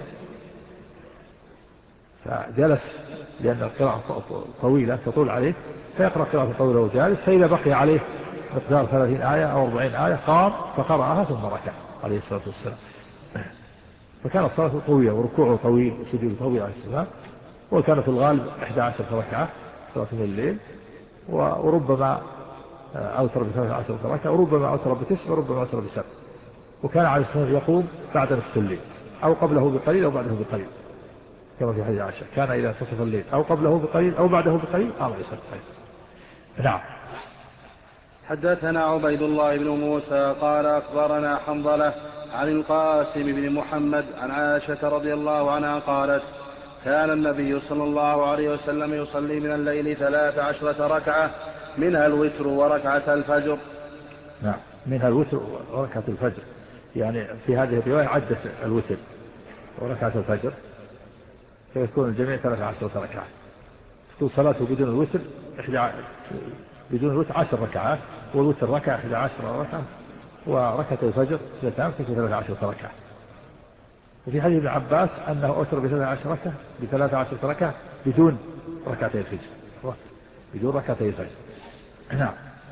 فجلس لأن القراءة طويلة تطول عليه فيقرأ قراءة طويلة وهو جالس. فإذا بقي عليه مقدار 30 آية أو 40 آية قام فقرأها ثم ركع عليه الصلاة والسلام. فكان الصلاة طويلة وركوعه طويل وسجوده طويل عليه السلام. وكان في الغالب 11 ركعة صلاة من الليل، وربما أوتر ب13 ركعة، وربما أوتر ب9، وربما أوتر ب7. وكان عليه السلام يقوم بعد نصف الليل أو قبله بقليل أو بعده بقليل، كما في حديث عائشة كان إذا تصف الليل أو قبله بقليل أو بعده بقليل قام يصلي. نعم. حدثنا عبيد الله بن موسى قال أخبرنا حنظلة عن القاسم بن محمد عن عائشة رضي الله عنها قالت كان النبي صلى الله عليه وسلم يصلي من الليل 13 ركعة منها الوتر وركعة الفجر. نعم، منها الوتر وركعة الفجر، يعني في هذه الرواية عدت الوتر وركعة الفجر، فيكون الجميع 13 ركعة. تكون صلاته بدون الوتر بدون الوتر 10 ركعات، والوتر ركعة 11 ركعة، وركعة الفجر 2 تكون 13 ركعة. وفي حديث ابن عباس أنه أوتر ب13 ركعة بدون ركعتي الفجر، بدون ركعتي الفجر. نعم.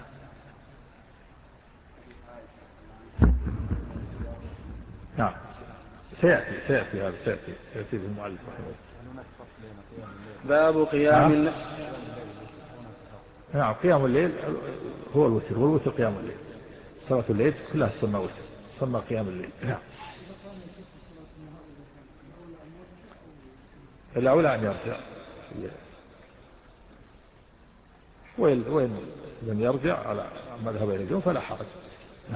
نعم. سيأتي هذا سيأتي في المؤلف رحمه الله. باب قيام نعم قيام الليل هو الوتر، والوتر قيام الليل. صلاة الليل كلها تسمى وتر، تسمى قيام الليل. نعم. الأولى أن يرجع، وين لم يرجع على مذهب الجمهور فلا حرج. نعم.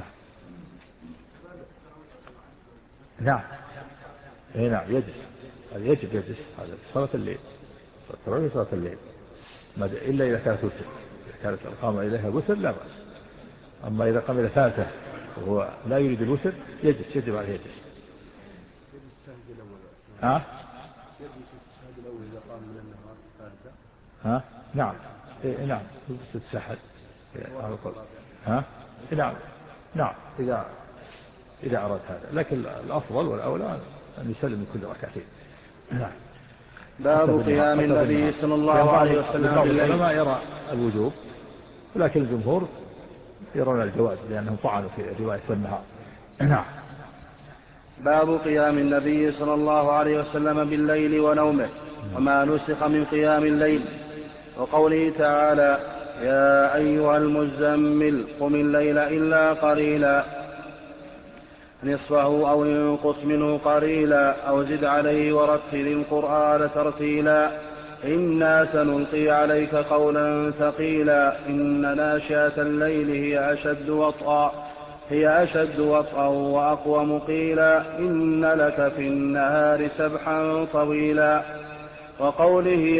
نعم. نعم يجب يجلس هذا صلاة الليل، صلاة الليل إلا إذا كانت وتر، إذا كانت القامة إليها وتر لا بأس. أما إذا قام إلى ثالثة وهو لا يريد الوتر يجلس، يجب عليه يجلس. ها؟ ها؟ نعم. نعم تتسحل. ها؟ نعم. نعم إذا أراد هذا، لكن الأفضل والأولى أن يسلم من كل ركعتين. نعم. باب قيام النبي صلى الله عليه وسلم بعض العلماء يرى الوجوب، ولكن الجمهور يرون الجواز لأنهم طعنوا في رواية النهار. نعم. باب قيام النبي صلى الله عليه وسلم بالليل ونومه وما نسخ من قيام الليل، وقوله تعالى: يا أيها المزمل قم الليل إلا قليلا نصفه أو انقص منه قليلا أو زد عليه ورتل القرآن ترتيلا إنا سنلقي عليك قولا ثقيلا إن ناشئة الليل هي أشد وطئا وأقوم قيلا إن لك في النهار سبحا طويلا. وقوله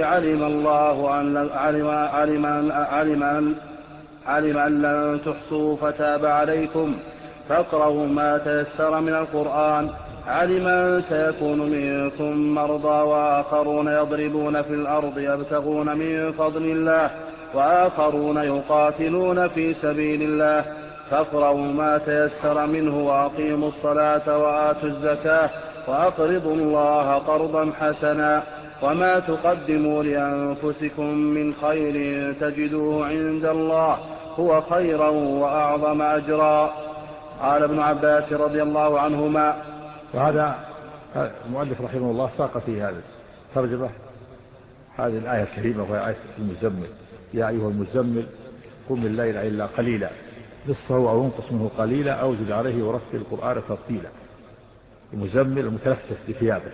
علم أن لن تحصوا فتاب عليكم فاقرأوا ما تيسر من القرآن. علم أن سيكون منكم مرضى وآخرون يضربون في الأرض يبتغون من فضل الله وآخرون يقاتلون في سبيل الله فاقرأوا ما تيسر منه وأقيموا الصلاة وآتوا الزكاة وأقرضوا الله قرضا حسنا وما تقدموا لأنفسكم من خير تجدوه عند الله هو خيرا وأعظم أجرا. قال ابن عباس رضي الله عنهما. وهذا المؤلف رحمه الله ساق في هذا ترجمة هذه الآية الكريمة وهي آية المزمل: يا أيها المزمل قم الليل إلا قليلا نصفه أو انقص منه قليلا أو زد عليه ورتل القرآن ترتيلا. المزمل المتلفف بثيابه.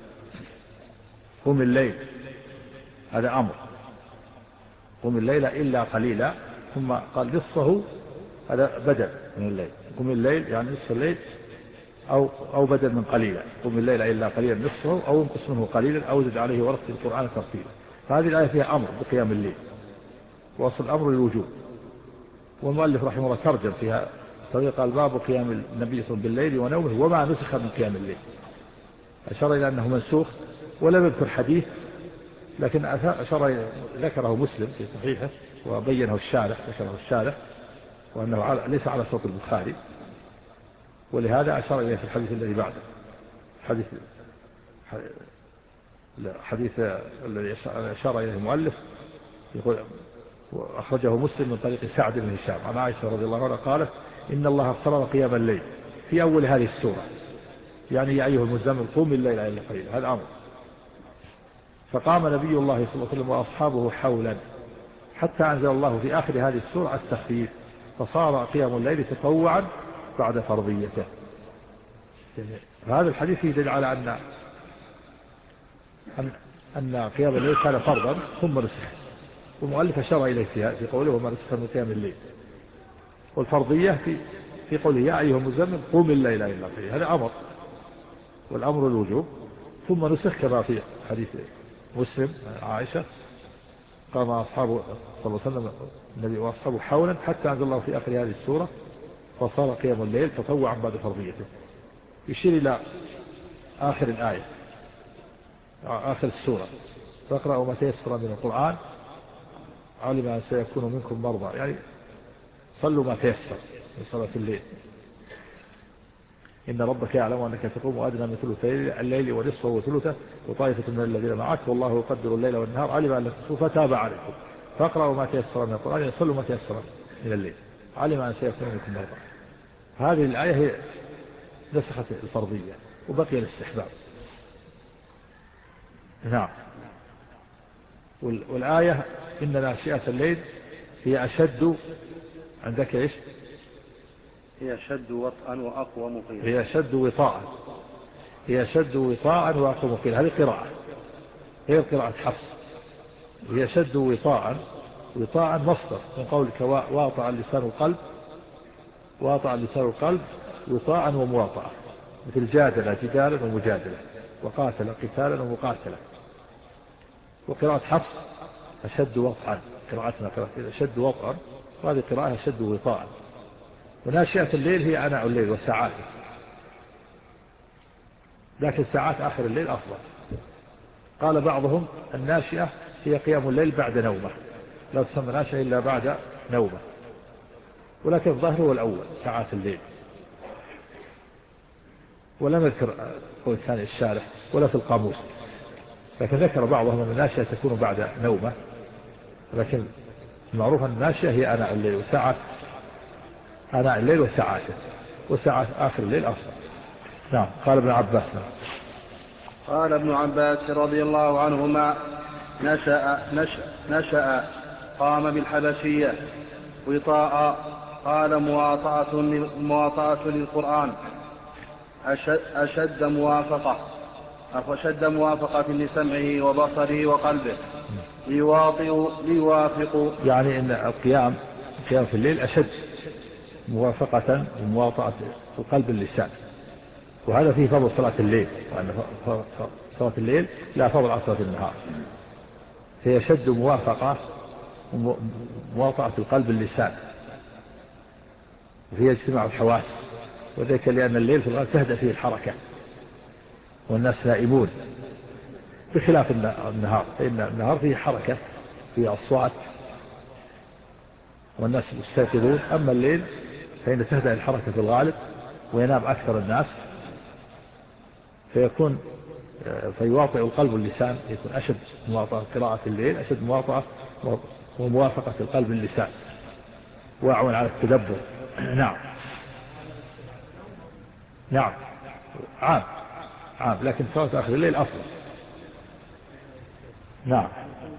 قم الليل هذا أمر، قم الليل إلا قليلا، ثم قال نصفه هذا بدل من الليل. قم الليل يعني نصف الليل أو بدل من قليلا. قم الليل إلا قليلا نصفه أو انقص منه قليلا أو زد عليه ورتل القرآن ترتيلا. فهذه الآية فيها أمر بقيام الليل، وأصل الأمر للوجوب. والمؤلف رحمه الله ترجم فيها طريقة الباب قيام النبي صلى الله عليه وسلم بالليل ونومه وما نسخ من قيام الليل. أشار إلى أنه منسوخ ولم يذكر حديث، لكن ذكره مسلم في صحيحه وبينه ذكره الشارح وأنه ليس على صوت البخاري، ولهذا أشار إليه في الحديث الذي بعده، حديث الذي أشار إليه المؤلف يقول أخرجه مسلم من طريق سعد بن هشام عن عائشة رضي الله عنها قالت: إن الله افترض قيام الليل في أول هذه السورة، يعني يا أيها المزمل قوم الليل إلا قليلا، هذا أمر. فقام نبي الله صلى الله عليه وسلم وأصحابه حولا حتى أنزل الله في آخر هذه السورة التخفيف، فصار قيام الليل تطوعا بعد فرضيته. هذا الحديث يدل على أن قيام الليل كان فرضا ثم نسخ، والمؤلف أشار إليه في قوله وما نسخ من قيام الليل. والفرضية في قوله يا أيها المزمل قوم الليل إلا قليلا، هذا أمر، والأمر الوجوب، ثم نسخ كما في حديث مسلم عائشة قام أصحابه صلى الله عليه وسلم النبي وأصحابه حولا حتى أنزل الله في آخر هذه السورة فصار قيام الليل تطوعا بعد فرضيته. يشير إلى آخر الآية آخر السورة: فاقرأوا ما تيسر من القرآن علم أن سيكون منكم مرضى، يعني صلوا ما تيسر من صلاة الليل. إن ربك يعلم أنك تقوم أدنى من ثلث الليل ونصفه وثلثه وطائفة من الذين معك والله يقدر الليل والنهار علم أن لن تحصوا فتاب عليكم فاقرأوا ما تيسر من القرآن، يعني صلوا ما تيسر من الليل علم أن سيكون منكم مرضى. هذه الآية هي نسخت الفرضية وبقي الاستحباب. نعم. والآية إن ناشئة الليل هي أشد عندك إيش؟ هي أشد وطئا وأقوم قيلا. هي أشد وطاء، هي أشد وطاء وأقوم قيلا. هذه قراءة، هي قراءة حفص. هي أشد وطاء، وطاء مصدر من قولك واطع اللسان القلب، واطع اللسان القلب وطاء ومواطعة، مثل جادل جدالا ومجادلة، وقاتل قتالا ومقاتلة. وقراءة حفص أشد وطئا، قراءتنا قراءة أشد وطئا، وهذه قراءة أشد وطاء. وناشئة الليل هي أناء الليل وساعاته، لكن ساعات آخر الليل أفضل. قال بعضهم الناشئة هي قيام الليل بعد نومه، لا تسمى ناشئة إلا بعد نومه، ولكن الظاهر هو الأول ساعات الليل. ولم يذكر قول ثاني الشارح ولا في القاموس، لكن ذكر بعضهم أن الناشئة تكون بعد نومه، لكن المعروف أن الناشئة هي أناء الليل وساعات، أناء الليل وساعاته، وساعات آخر الليل أفضل. نعم. قال ابن عباس. قال ابن عباس رضي الله عنهما: نشأ قام بالحبشية وطاء، قال مواطأة للقرآن، أشد موافقة لسمعه وبصره وقلبه، ليوافق. يعني إن القيام في الليل أشد موافقة ومواطأة القلب اللسان، وهذا فيه فضل صلاة الليل، وأن صلاة الليل لا فضل على صلاة النهار. هي شد موافقة ومواطأة القلب اللسان، وفيها اجتماع الحواس، وذلك لأن الليل في الغالب تهدأ فيه الحركة والناس نائمون، بخلاف النهار، فإن النهار فيه حركة، فيه أصوات والناس يستيقظون. أما الليل فإن تهدأ الحركة في الغالب وينام أكثر الناس، فيواطئ القلب اللسان، يكون أشد مواطأة قراءة الليل، أشد مواطأة وموافقة القلب اللسان، وأعون على التدبر. نعم. نعم عام، لكن صلاة آخر الليل أفضل. نعم.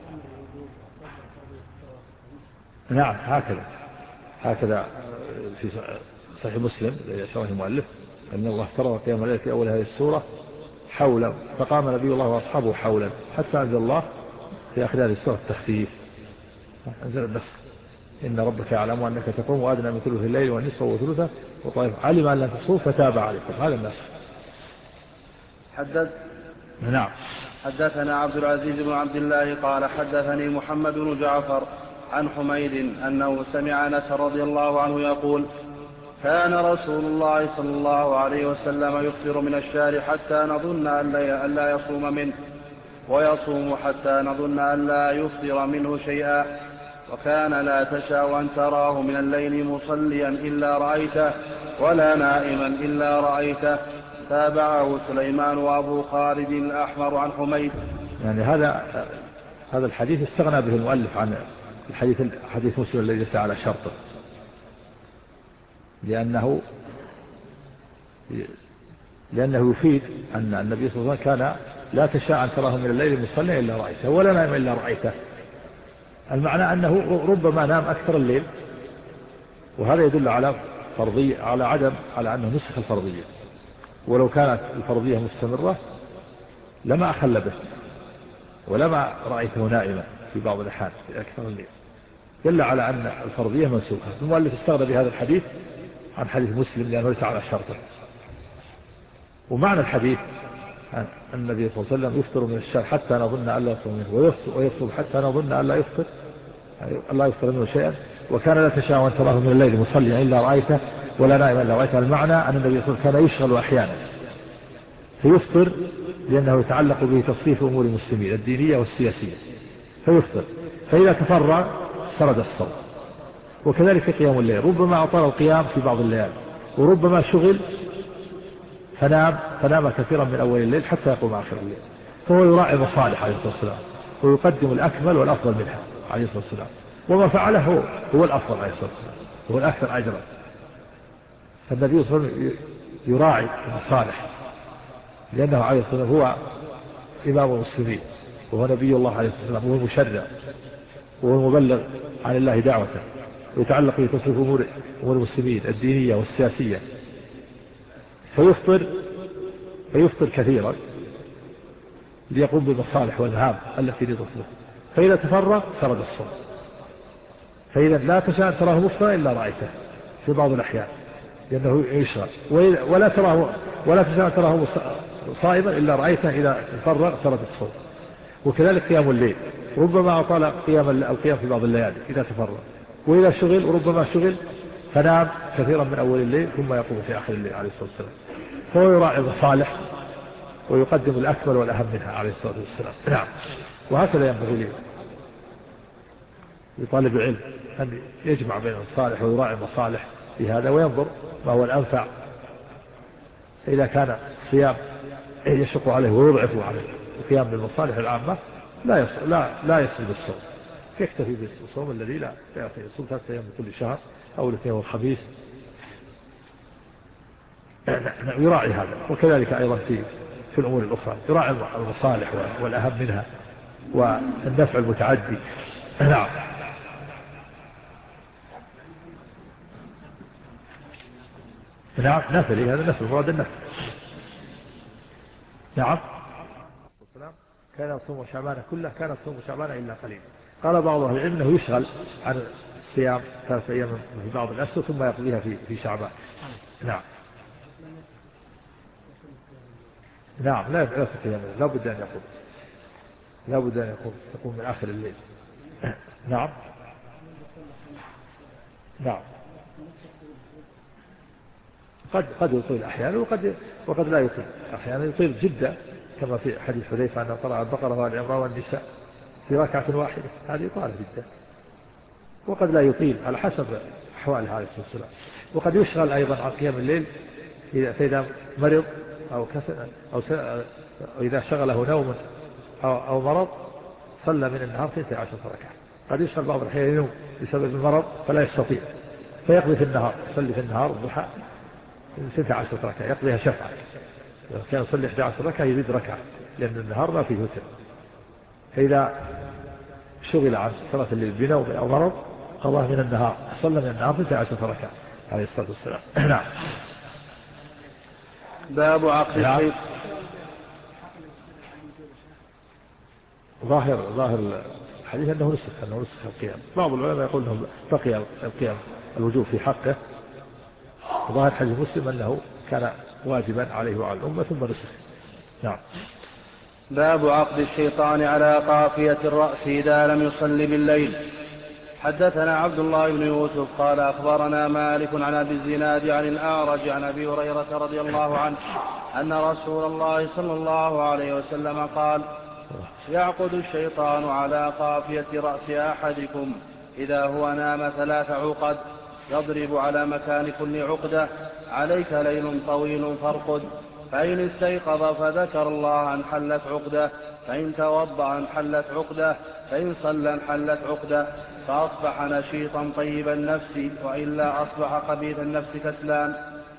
نعم هكذا في صحيح مسلم يشرح المؤلف أن الله افترض قيام الليل في أول هذه السورة حولا، فقام نبي الله وأصحابه حولا، حتى أنزل الله في آخر هذه السورة التخفيف، أنزل النسخ: إن ربك يعلم أنك تقوم وأدنى من ثلث الليل والنصف وثلثه وطائف علم أن لا تحصوا فتاب عليكم. هذا النسخ. نعم. حدثنا عبد العزيز بن عبد الله قال حدثني محمد بن جعفر عن حميد أنه سمع أنس رضي الله عنه يقول: كان رسول الله صلى الله عليه وسلم يفطر من الشهر حتى نظن أن لا يصوم منه، ويصوم حتى نظن أن لا يفطر منه شيئا، وكان لا تشاء أن تراه من الليل مصليا إلا رأيته، ولا نائما إلا رأيته. تابعه سليمان وأبو خالد الأحمر عن حميد. يعني هذا الحديث استغنى به المؤلف عن حديث مسلم الذي ليس على شرطه، لأنه يفيد أن النبي صلى الله عليه وسلم كان لا تشاء أن تراه من الليل مصليا إلا رأيته، ولا نائم إلا رأيته. المعنى أنه ربما نام أكثر الليل، وهذا يدل على فرضية، على أنه نسخ الفرضية، ولو كانت الفرضية مستمرة لما أخل به ولما رأيته نائما في بعض الأحيان في أكثر الليل، دل على أن الفرضية منسوخة. المؤلف استغنى بهذا الحديث عن حديث مسلم لأنه ليس على شرطه. ومعنى الحديث أن النبي صلى الله عليه وسلم يفطر من الشهر حتى نظن أن لا يصوم منه، ويصوم حتى نظن أن لا يفطر منه شيئا، وكان لا تشاء أن تراه من الليل مصليا إلا رأيته، ولا نائما إلا رأيته. المعنى أن النبي صلى الله عليه وسلم كان يشغل أحيانا فيفطر لأنه يتعلق به تصريف أمور المسلمين الدينية والسياسية، فيفطر، فإذا تفرغ سرد الصوم. وكذلك قيام الليل، ربما أطال القيام في بعض الليالي، وربما شغل فنام كثيرا من أول الليل حتى يقوم آخر الليل، فهو يراعي مصالح عليه الصلاة والسلام، ويقدم الأكمل والأفضل منها عليه الصلاة والسلام، وما فعله هو الأفضل عليه الصلاة والسلام، هو الأكثر أجرا. فالنبي صلى الله عليه وسلم يراعي المصالح، لأنه عليه الصلاة والسلام هو إمام المسلمين، وهو نبي الله عليه الصلاة والسلام، وهو المشرع، وهو المبلغ عن الله دعوته، ويتعلق بتصريف أمور المسلمين الدينية والسياسية، فيفطر كثيرا ليقوم بالمصالح والمهام التي لتصرف، فإذا تفرغ سرد الصوم. فإذا لا تشاء تراه مفطرا إلا رأيته في بعض الأحيان لأنه يشغل، ولا تشاء تراه صائما إلا رأيته إذا تفرغ سرد الصوم. وكذلك قيام الليل، ربما أطال القيام في بعض الليالي إذا تفرغ، وإذا شغل وربما شغل فنام كثيرا من أول الليل ثم يقوم في آخر الليل عليه الصلاة والسلام. فهو يراعي المصالح ويقدم الأكمل والأهم منها عليه الصلاة والسلام. نعم. وهكذا ينبغي لطالب العلم أن يجمع بين المصالح ويراعي المصالح في هذا، وينظر ما هو الأنفع. إذا كان الصيام يشق عليه ويضعف عليه القيام بالمصالح العامة لا يصل بالصوم، يكتفي بالصوم الذي لا يعطي يصوم 3 أيام من كل شهر أو الاثنين والخميس. يراعي هذا. وكذلك أيضا في الأمور الأخرى يراعي المصالح والأهم منها والنفع المتعدي. نعم. نعم نفل، هذا نفل، مراد النفل. نعم. كان يصوم شعبان كله، كان يصوم شعبان إلا قليلا. قال بعض أهل العلم أنه يشغل عن الصيام 3 أيام في بعض الأشهر ثم يقضيها في شعبان. نعم. نعم لا تقيم، لا بد أن يقوم من آخر الليل. نعم. نعم. قد يطيل أحيانا وقد لا يطيل أحيانا، يطيل جدا كما في حديث حذيفة أنه قرأ البقرة والعمران والنساء في ركعة واحدة، هذه يطال جدا. وقد لا يطيل على حسب أحواله عليه الصلاة والسلام. وقد يشغل أيضا عن قيام الليل إذا مرض أو إذا شغله نوم أو مرض صلى من النهار 12 ركعة. قد يشغل بعض الأحيان ينوم بسبب المرض فلا يستطيع فيقضي في النهار، يصلي في النهار الضحى 16 ركعة يقضيها شفعا. إذا كان يصلي 11 ركعة يزيد ركعة لأن النهار ما فيه وتر. فإذا شغل عن صلاة الليل بنوم أو مرض قضاه من النهار، صلى من النهار 16 ركعة عليه الصلاة والسلام. نعم. باب عقد الشيء. ظاهر الحديث أنه نسخ القيام. بعض العلماء يقول أنه بقي القيام الوجوب في حقه. ظاهر حديث مسلم أنه كان واجبا عليه وعلى الأمة ثم نسخ. نعم. باب عقد الشيطان على قافية الرأس إذا لم يصلي بالليل. حدثنا عبد الله بن يوسف قال أخبرنا مالك عن أبي الزناد عن الأعرج عن أبي هريرة رضي الله عنه أن رسول الله صلى الله عليه وسلم قال: يعقد الشيطان على قافية رأس أحدكم إذا هو نام 3 عقد، يضرب على مكان كل عقدة: عليك ليل طويل فارقد، فإن استيقظ فذكر الله انحلت عقدة، فإن توضأ انحلت عقدة، فإن صلى انحلت عقدة، فأصبح نشيطا طيب النفس، وإلا أصبح خبيث النفس كسلان.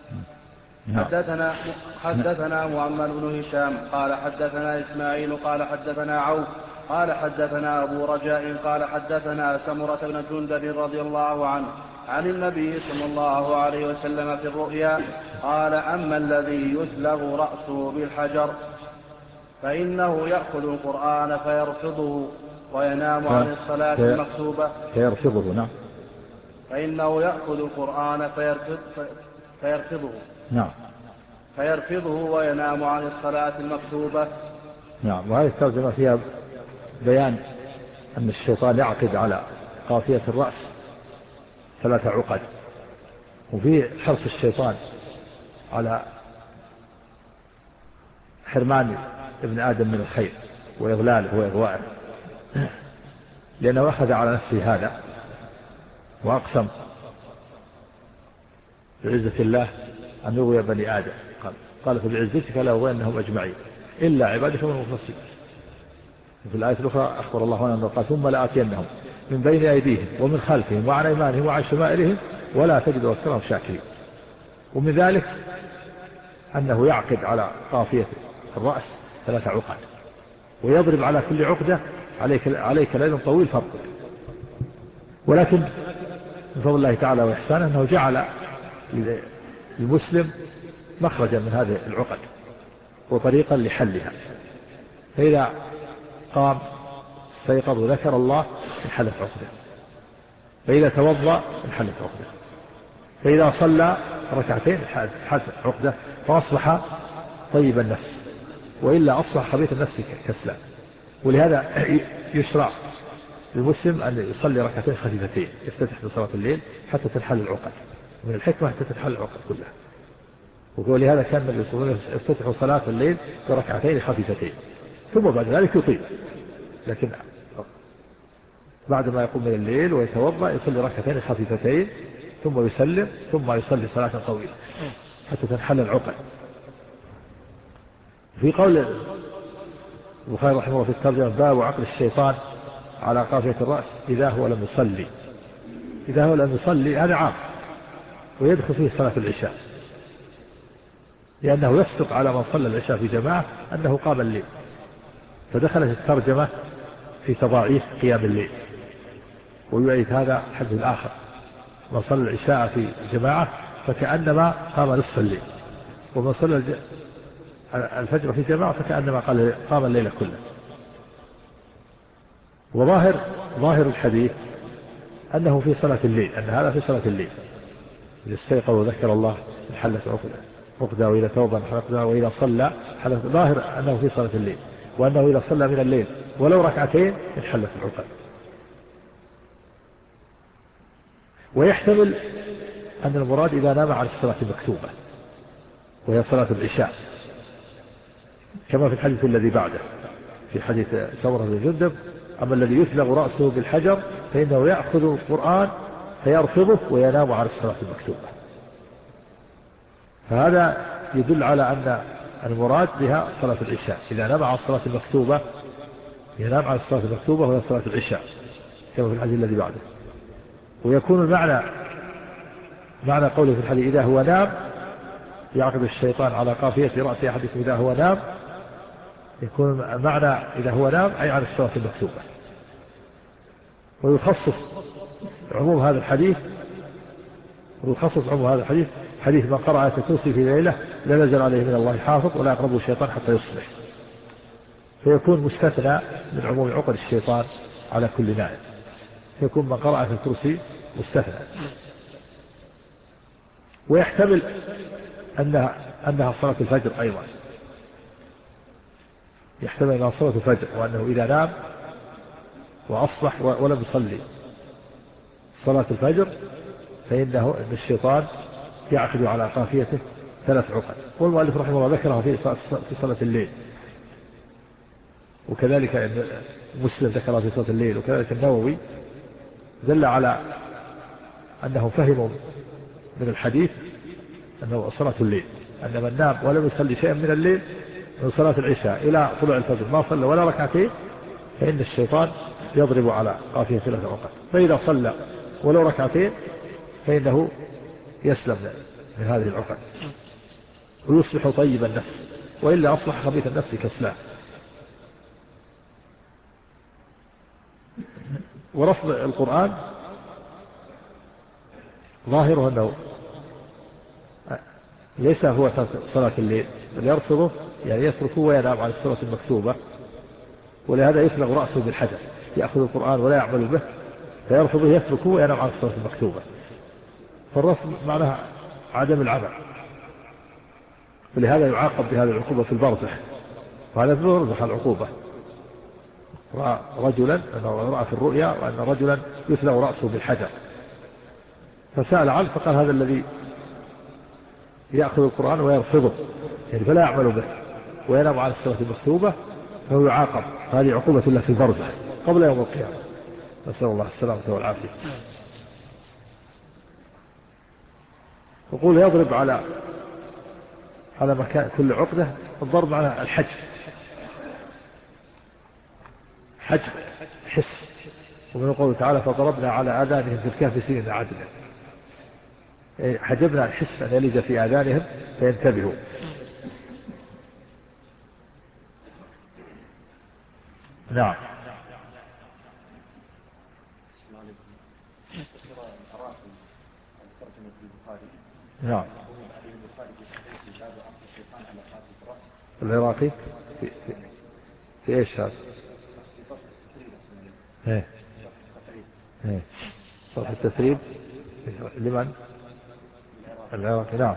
حدثنا محمد بن هشام قال حدثنا إسماعيل قال حدثنا عوف قال حدثنا أبو رجاء قال حدثنا سمرة بن جندب رضي الله عنه عن النبي صلى الله عليه وسلم في الرؤيا قال: أما الذي يسلغ رأسه بالحجر فإنه يأخذ القرآن فيرفضه وينام عن الصلاة المكتوبة. فيرفضه. نعم. فإنه يأخذ القرآن فيرفضه. نعم. فيرفضه وينام عن الصلاة المكتوبة. نعم. وهذه الترجمة فيها بيان أن الشيطان يعقد على قافية الرأس 3 عقد، وفي حرص الشيطان على حرمان ابن آدم من الخير وإضلاله وإغوائه، لأنه أخذ على نفسه هذا وأقسم بعزة الله أن يغوي بني آدم. قال: فبعزتك لأغوينهم أجمعين إلا عبادك المخلصين. في الآية الأخرى أخبر الله عنه قال: ثم لآتينهم من بين أيديهم ومن خلفهم وعن أيمانهم وعن شمائلهم ولا تجد أكثرهم شاكرين. ومن ذلك أنه يعقد على قافية الرأس 3 عقد، ويضرب على كل عقدة: عليك ليل طويل فارقد. ولكن من فضل الله تعالى وإحسانه أنه جعل للمسلم مخرجا من هذه العقد وطريقا لحلها. فإذا قام استيقظ وذكر الله انحلت عقده، فإذا توضأ انحلت عقده، فإذا صلى ركعتين انحلت عقده فأصبح طيب النفس، وإلا أصبح خبيث النفس كسلان. ولهذا يشرع للمسلم أن يصلي ركعتين خفيفتين يفتتح بصلاة الليل حتى تنحل العقد، من الحكمة حتى تنحل العقد كلها. ولهذا كان النبي صلى الله عليه وسلم يفتتح صلاة الليل بركعتين خفيفتين ثم بعد ذلك يطيل، لكن بعد ما يقوم من الليل ويتوضأ يصلي ركعتين خفيفتين ثم يسلم ثم يصلي صلاة طويلة حتى تنحل العقد. في قول البخاري رحمه الله في الترجمة باب عقل الشيطان على قافية الرأس إذا هو لم يصلي، إذا هو لم يصلي هذا عام ويدخل فيه صلاة العشاء، لأنه يصدق على من صلى العشاء في جماعة أنه قام الليل، فدخلت الترجمة في تضاعيف قيام الليل. ويؤيد هذا الحديث الآخر من صلى العشاء في جماعة فكأنما قام نصف الليل، ومن صلى الفجر في جماعة فكأنما قام الليل كله. وظاهر الحديث أنه في صلاة الليل، أن هذا في صلاة الليل، إذا استيقظ وذكر الله انحلت عقده، وإذا توضأ انحلت عقده، وإذا صلى انحلت. ظاهر أنه في صلاة الليل، وأنه إذا صلى من الليل ولو ركعتين انحلت العقد. ويحتمل أن المراد إذا نام عن الصلاة المكتوبة وهي صلاة العشاء، كما في الحديث الذي بعده في حديث سمرة بن جندب: أما الذي يثلغ رأسه بالحجر فإنه يأخذ القرآن فيرفضه وينام عن الصلاة المكتوبة. فهذا يدل على أن المراد بها صلاة العشاء، إذا نام عن الصلاة المكتوبة ينام عن الصلاة المكتوبة وهي صلاة العشاء كما في الحديث الذي بعده. ويكون معنى قوله في الحديث إذا هو نام يعقد الشيطان على قافية رأس أحدكم إذا هو نام، يكون معنى إذا هو نام أي عن الصلاة المكتوبة. ويخصص عموم هذا الحديث حديث من قرأ آية الكرسي في ليلة لا نزل عليه من الله حافظ ولا يقربه الشيطان حتى يصبح، فيكون مستثنى من عموم عقد الشيطان على كل نائم، فيكون من قرأ آية الكرسي مستثنى. ويحتمل أنها صلاة الفجر أيضا، يحتمل أنها صلاة الفجر، وأنه إذا نام وأصبح ولم يصلي صلاة الفجر فإن الشيطان يعقد على قافيته 3 عقد. والمؤلف رحمه الله ذكرها في صلاة الليل، وكذلك مسلم ذكرها في صلاة الليل، وكذلك النووي، دل على أنه فهموا من الحديث أنه صلاة الليل، أن من نام ولم يصلي شيئا من الليل من صلاة العشاء إلى طلوع الفجر ما صلى ولا ركعتين فإن الشيطان يضرب على قافية 3 عقد، فإذا صلى ولو ركعتين فإنه يسلم من هذه العقد ويصبح طيب النفس، وإلا أصبح خبيث النفس كسلان. ورفض القرآن ظاهره أنه ليس هو صلاة الليل، بل يرفضه يعني يتركه وينام عن الصلاة المكتوبة، ولهذا يثلغ رأسه بالحجر، يأخذ القرآن ولا يعمل به فيرفضه يتركه وينام عن الصلاة المكتوبة. فالرفض معناها عدم العمل، ولهذا يعاقب بهذه العقوبة في البرزخ، وهذا في البرزخ العقوبة. رأى رجلا أنه رأى في الرؤيا وأن رجلا يثلغ رأسه بالحجر، فسأل عنه فقال هذا الذي يأخذ القرآن ويرفضه يعني فلا يعمل به وينام عن الصلاة المكتوبة فهو يعاقب، هذه عقوبة له في البرزخ قبل يوم القيامة، نسأل الله السلامة والعافية. يقول يضرب على مكان كل عقدة، الضرب معنى الحجب، حجب حس، ومن قوله تعالى فضربنا على آذانهم في الكهف سنين عددا، حجبنا الحس أن يلج في آذانهم فينتبهوا. نعم. نعم. العراقي في ايش هذا؟ ايه ايه صرف التثريب لمن؟ العراقي. نعم.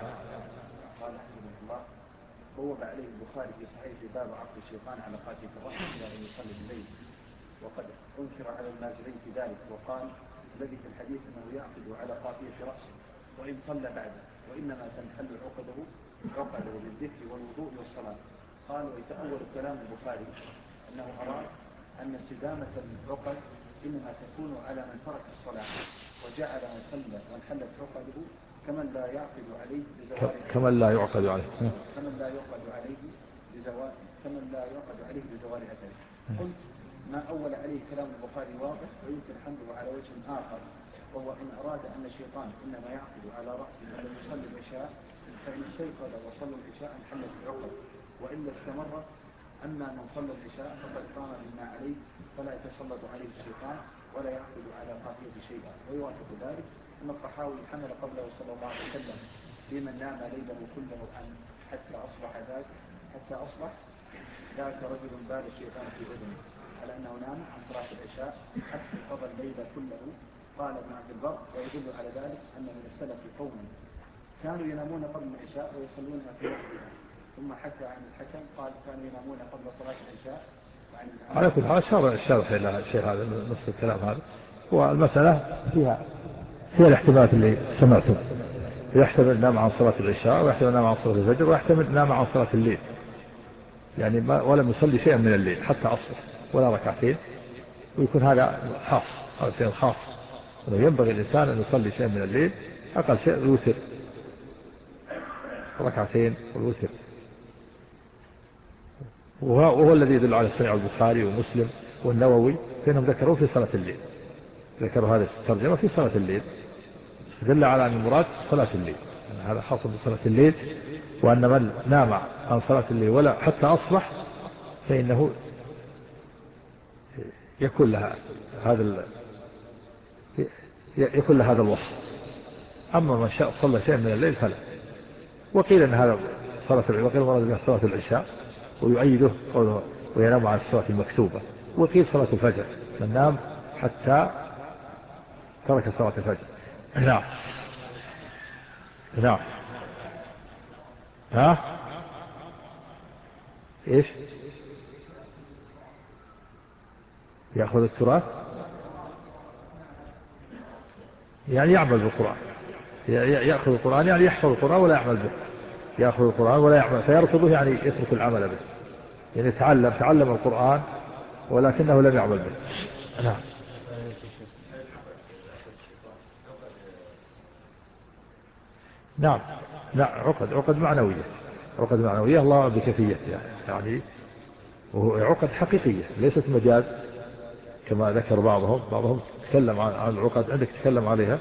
بوب عليه البخاري في صحيح باب عقد الشيطان على قاتل الرأس إلى أن يصلي بالليل، وقد أنكر على الماجري في ذلك وقال الذي في الحديث أنه يعقد على قافية رأسه وإن صلى بعده، وإنما تنحل عقده بالذكر والوضوء والصلاة. قال ويتأول كلام البخاري أنه أراد أن استدامة العقد إنما تكون على من ترك الصلاة وجعل من صلى وانحلت عقده كمن لا يعقد عليه بزوال كمن لا يعقد عليه بزوال أثره. قلت ما أول عليه كلام البخاري واضح ويمكن حمله على وجه آخر، وهو إن أراد أن الشيطان إنما يعقد على رأس من لم يصلي العشاء فإن استيقظ وصلى العشاء انحلت العقد، وإلا استمرت. أما من صلى العشاء فقد قام بما عليه فلا يتسلط عليه الشيطان ولا يعقد على قافية شيئا. ويوافق ذلك أن الطحاوي حمل قبله صلى الله عليه وسلم في من نام ليله كله حتى أصبح ذاك رجل بال الشيطان في أذنه، على أنه نام عن صلاة العشاء حتى قضى الليل كله. قال ابن عبد البر ويدل على ذلك أن من السلف قوما كانوا ينامون قبل العشاء ويصلون في وقتها، ثم حكى عن الحكم قال كانوا ينامون قبل صلاة العشاء. على كل حال الشرح إلى الشيء هذا نص الكلام هذا، والمسألة فيها الاحتمالات اللي سمعتم، يحتمل نام عن صلاة العشاء ويحتمل نام عن صلاة الفجر ويحتمل نام عن صلاة الليل، يعني ولم يصلي شيئا من الليل حتى أصبح ولا ركعتين، ويكون هذا شيء خاص أنه ينبغي الإنسان أن يصلي شيئا من الليل، أقل شيء الوتر ركعتين والوتر، وهو الذي يدل على صحيح البخاري ومسلم والنووي فإنهم ذكروا في صلاة الليل، ذكروا هذه الترجمة في صلاة الليل، دل على أن المراد صلاة الليل، يعني هذا خاص بصلاة الليل، وأن من نام عن صلاة الليل ولا حتى أصبح فإنه يكون لها هذا الوصف. أما من صلى شيئا من الليل فلا. وقيل أن هذا وقيل مراد بها صلاة العشاء، ويؤيده قوله وينام عن الصلاة المكتوبة. وقيل صلاة الفجر من نام حتى ترك صلاة الفجر. نعم. ايش يأخذ التراث؟ يعني يعمل بالقرآن، يأخذ القرآن يعني يحفظ القرآن ولا يعمل به، يأخذ القرآن ولا يعمل فيرفضه، يعني يترك العمل به، يعني تعلم القرآن ولكنه لم يعمل به. نعم عقد معنوية الله بكيفيتها، يعني عقد حقيقية ليست مجاز كما ذكر بعضهم تكلم عن العقد. عندك تكلم عليها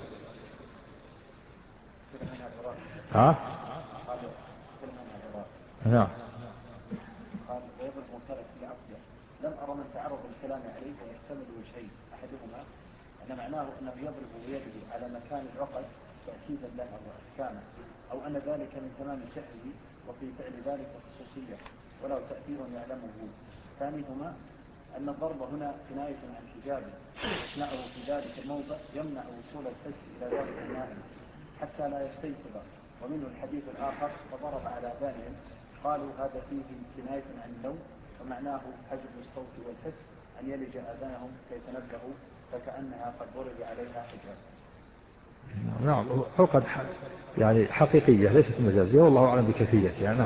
نعم. قال ويضرب مثلا في عقده لم أرى من تعرض الكلام عليه ويحتمل وجهين، أحدهما أن معناه أنه يضرب بيده على مكان العقد تأكيدا لها وإحكاما، أو أن ذلك من تمام سحره وفي فعل ذلك خصوصية ولو تأثير يعلمه. ثانيهما أن الضرب هنا كناية عن حجابه يصنعه في ذلك الموضع يمنع وصول الحس إلى ذلك النائم حتى لا يستيقظ. ومنه الحديث الآخر فضرب على آذانهم، قالوا هذا فيه كناية عن النوم، ومعناه حجب الصوت والحس أن يلج آذانهم فيتنبهوا فكأنها قد ضرب عليها حجاب. نعم عقد يعني حقيقية ليست مجازية، والله أعلم بكيفيتها.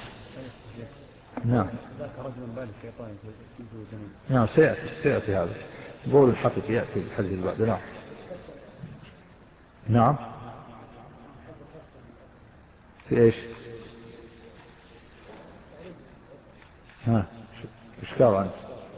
نعم ذاك رجل بال الشيطان في أذنه. نعم سيأتي هذا قول الحقيقي يأتي الحديث اللي بعده. نعم في ايش؟ ايش قال عنه؟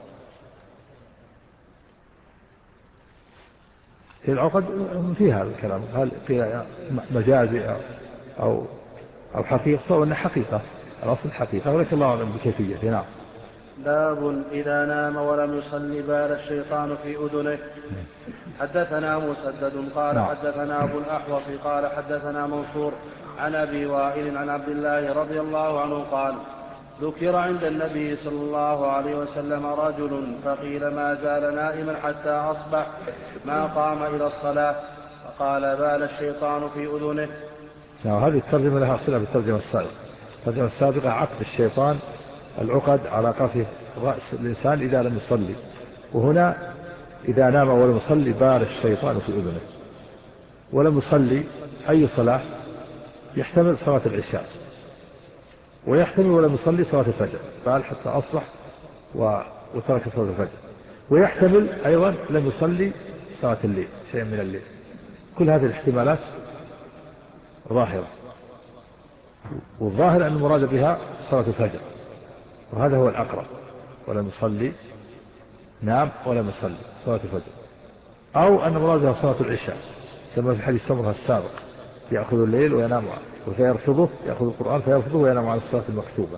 في العقد في هذا الكلام، هل في مجازي او حقيقة، ولا حقيقة الأصل حقيقة، ولكن الله أعلم بكيفية. نعم. باب إذا نام ولم يصلي بال الشيطان في أذنه. حدثنا مسدد قال حدثنا أبو الأحوص قال حدثنا منصور عن أبي وائل عن عبد الله رضي الله عنه قال ذكر عند النبي صلى الله عليه وسلم رجل فقيل ما زال نائما حتى أصبح ما قام إلى الصلاة فقال بال الشيطان في أذنه. هذه الترجمة لها صلة بالترجمة السابقة. الترجمة السابقة عقد الشيطان العقد على قفه رأس الإنسان إذا لم يصلي، وهنا إذا نام ولم يصلي بال الشيطان في أذنه. ولم يصلي أي صلاة؟ يحتمل صلاة العشاء، ويحتمل ولم يصلي صلاة الفجر، بال حتى أصبح وترك صلاة الفجر، ويحتمل أيضا لم يصلي صلاة الليل شيء من الليل. كل هذه الاحتمالات ظاهرة، والظاهر أن المراد بها صلاة الفجر، وهذا هو الأقرب. ولم يصلي نام ولم يصلي صلاة الفجر، أو أن المراد بها صلاة العشاء كما في حديث سمرة السابق يأخذ الليل وينام وفيرفضه، يأخذ القرآن فيرفضه وينام على الصلاة المكتوبة.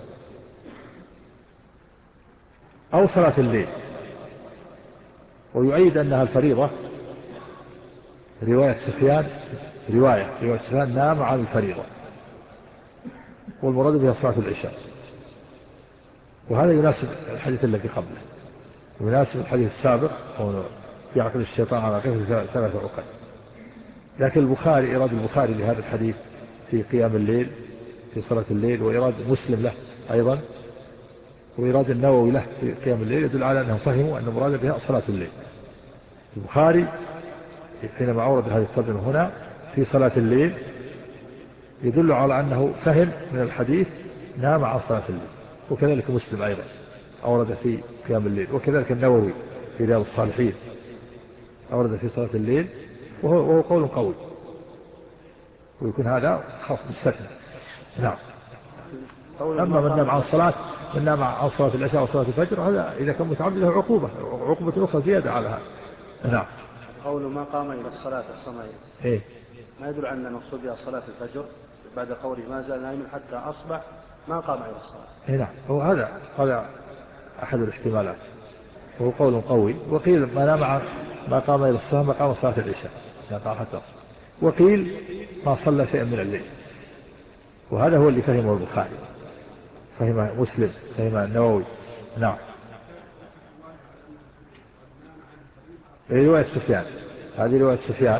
أو صلاة الليل، ويؤيد أنها الفريضة رواية سفيان نام عن الفريضة، والمراد بها صلاة العشاء. وهذا يناسب الحديث الذي قبله، ويناسب الحديث السابق يعقد الشيطان على قفه 3 عقد. لكن البخاري إيراد البخاري لهذا الحديث في قيام الليل في صلاة الليل، وإيراد مسلم له أيضا، وإيراد النووي له في قيام الليل يدل على أنهم فهموا أن مراد بها صلاة الليل. البخاري حينما أورد هذه الترجمة هنا في صلاة الليل يدل على أنه فهم من الحديث نام عن صلاة الليل، وكذلك مسلم أيضا أورد في قيام الليل، وكذلك النووي في رياض الصالحين أورد في صلاة الليل، وهو قول قوي، ويكون هذا خاص مستثنى. نعم. أما من نام عن صلاة العشاء وصلاة الفجر، هذا إذا كان متعمد له عقوبة أخرى زيادة على هذا. نعم. قول ما قام إلى الصلاة الصمائية ما يدل على أن المقصود بها صلاة الفجر بعد قوله ما زال نائما حتى أصبح ما قام إلى الصلاة. نعم. هو هذا أحد الاحتمالات، وهو قول قوي. وقيل ما قام إلى الصلاة ما قام صلاة العشاء قام حتى أصبح، وقيل ما صلى شيئا من الليل. وهذا هو اللي فهمه البخاري، فهم مسلم، فهم النووي. نعم. رواية سفيان، هذه رواية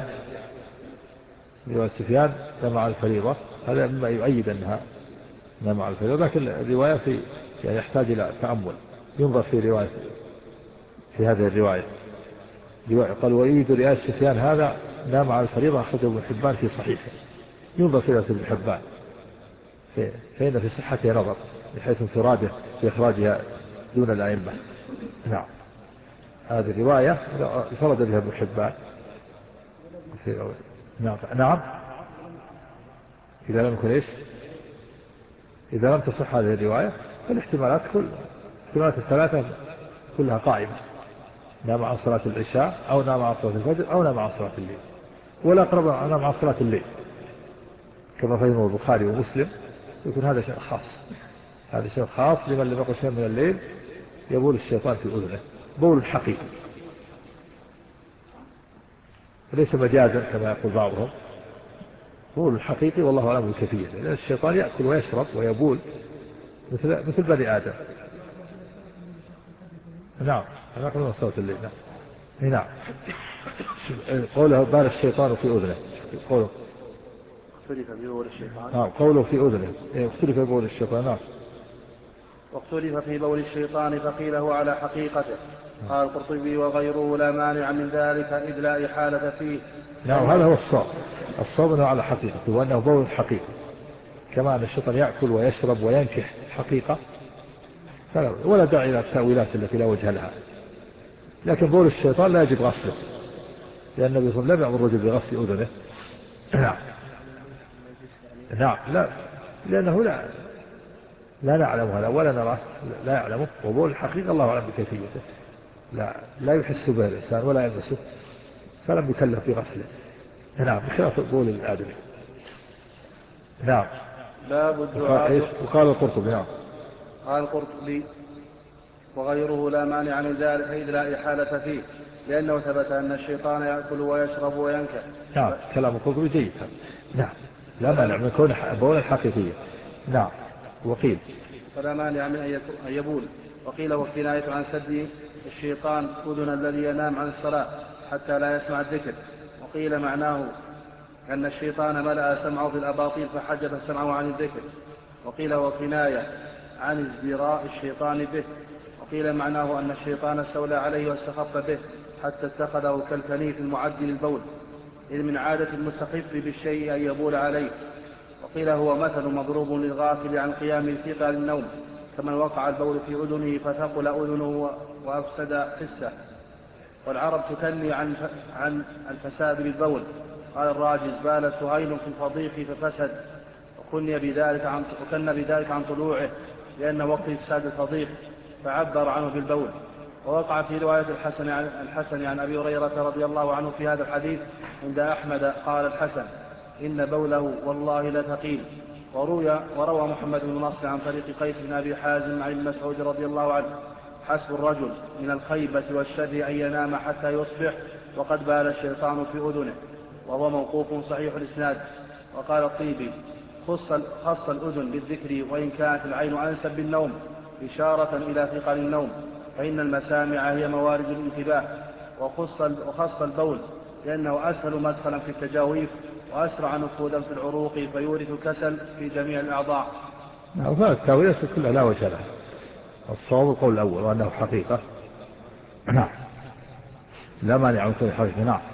سفيان نام على الفريضة، هذا مما يؤيد أنها نام على الفريضة. لكن الرواية يعني يحتاج إلى تأمل، ينظر في هذه الرواية. قال ويؤيد رواية سفيان هذا نام على الفريضة أخرجه ابن حبان في صحيحه. ينظر في رواية ابن حبان فإن في صحتها نظر بحيث انفراده في إخراجها دون الأئمة. نعم. هذه الرواية انفرد بها ابن حبان. نعم. إذا لم يكن إذا لم تصح هذه الرواية فالاحتمالات الثلاثة كلها قائمة، نام عن صلاة العشاء أو نام عن صلاة الفجر أو نام عن صلاة الليل، ولا أقرب نام عن صلاة الليل كما فهمه البخاري ومسلم. يكون هذا شيء خاص لمن لم يقل شيء من الليل يبول الشيطان في أذنه بول حقيقي، ليس مجازا كما يقول بعضهم، بول حقيقي والله أعلم بكيفية، لأن الشيطان يأكل ويشرب ويبول مثل بني آدم. نعم. هذا قول صوت الليل. نعم. قوله بال الشيطان في أذنه، قوله اختلف في بول الشيطان. نعم. قوله في أذنه اختلف في بول الشيطان. نعم. واختلف في بول الشيطان فقيل هو على حقيقته. قال القرطبي وغيره لا مانع من ذلك إذ لا إحالة فيه. نعم. هذا هو الصواب أنه على حقيقته، وأنه بول حقيقي كما أن الشيطان يأكل ويشرب وينكح حقيقة، ولا داعي إلى التأويلات التي لا وجه لها. لكن بول الشيطان لا يجب غسله، لأن النبي صلى الله عليه وسلم لم يأمر الرجل بغسل أذنه. نعم. لا، لأنه لا نعلم هذا ولا نراه، لا يعلمه، وبول الحقيقة الله أعلم بكيفيته، لا يحس به الإنسان ولا يلمسه، فلم يكلف بغسله. نعم. بخلاف بول الآدمي. نعم. باب الدعاء. وقال القرطبي. نعم. قال القرطبي وغيره لا مانع من ذلك إذ لا إحالة فيه، لأنه ثبت أن الشيطان يأكل ويشرب وينكح. نعم كلام القرطبي جيد. نعم لا مانع من كون بولا حقيقية. نعم. وقيل فلا مانع من أن يبول. وقيل هو كناية عن سد الشيطان أذن الذي ينام عن الصلاة حتى لا يسمع الذكر. وقيل معناه أن الشيطان ملأ سمعه بالأباطيل فحجب سمعه عن الذكر. وقيل هو كناية عن ازدراء الشيطان به. وقيل معناه أن الشيطان استولى عليه واستخف به حتى اتخذه كالكنيف المعد للبول، إذ من عادة المستخف بالشيء أن يبول عليه. وقيل هو مثل مضروب للغافل عن قيام ثقل النوم، كمن وقع البول في أذنه فثقل أذنه وأفسد حسه. والعرب تكني عن الفساد بالبول. قال الراجز: بال سهيل في الفضيخ ففسد، وكن بذلك عن طلوعه لأن وقت إفساد الفضيخ، فعبر عنه بالبول. ووقع في رواية الحسن عن أبي هريرة رضي الله عنه في هذا الحديث عند أحمد قال الحسن: إن بوله والله لثقيل. وروى محمد بن نصر عن طريق قيس بن أبي حازم عن ابن مسعود رضي الله عنه: حسب الرجل من الخيبة والشر أن ينام حتى يصبح وقد بال الشيطان في أذنه. وهو موقوف صحيح الإسناد. وقال الطيبي: خص الأذن بالذكر وإن كانت العين أنسب بالنوم إشارة إلى ثقل النوم، فإن المسامع هي موارد الانتباه. وخص البول لأنه أسهل مدخلا في التجاويف وأسرع نفوذا في العروق فيورث كسل في جميع الأعضاء. نعم. التاويلات كلها لا وجه لها. الصواب القول الأول وأنه حقيقة. نعم لا مانع من كل حقيقة. نعم.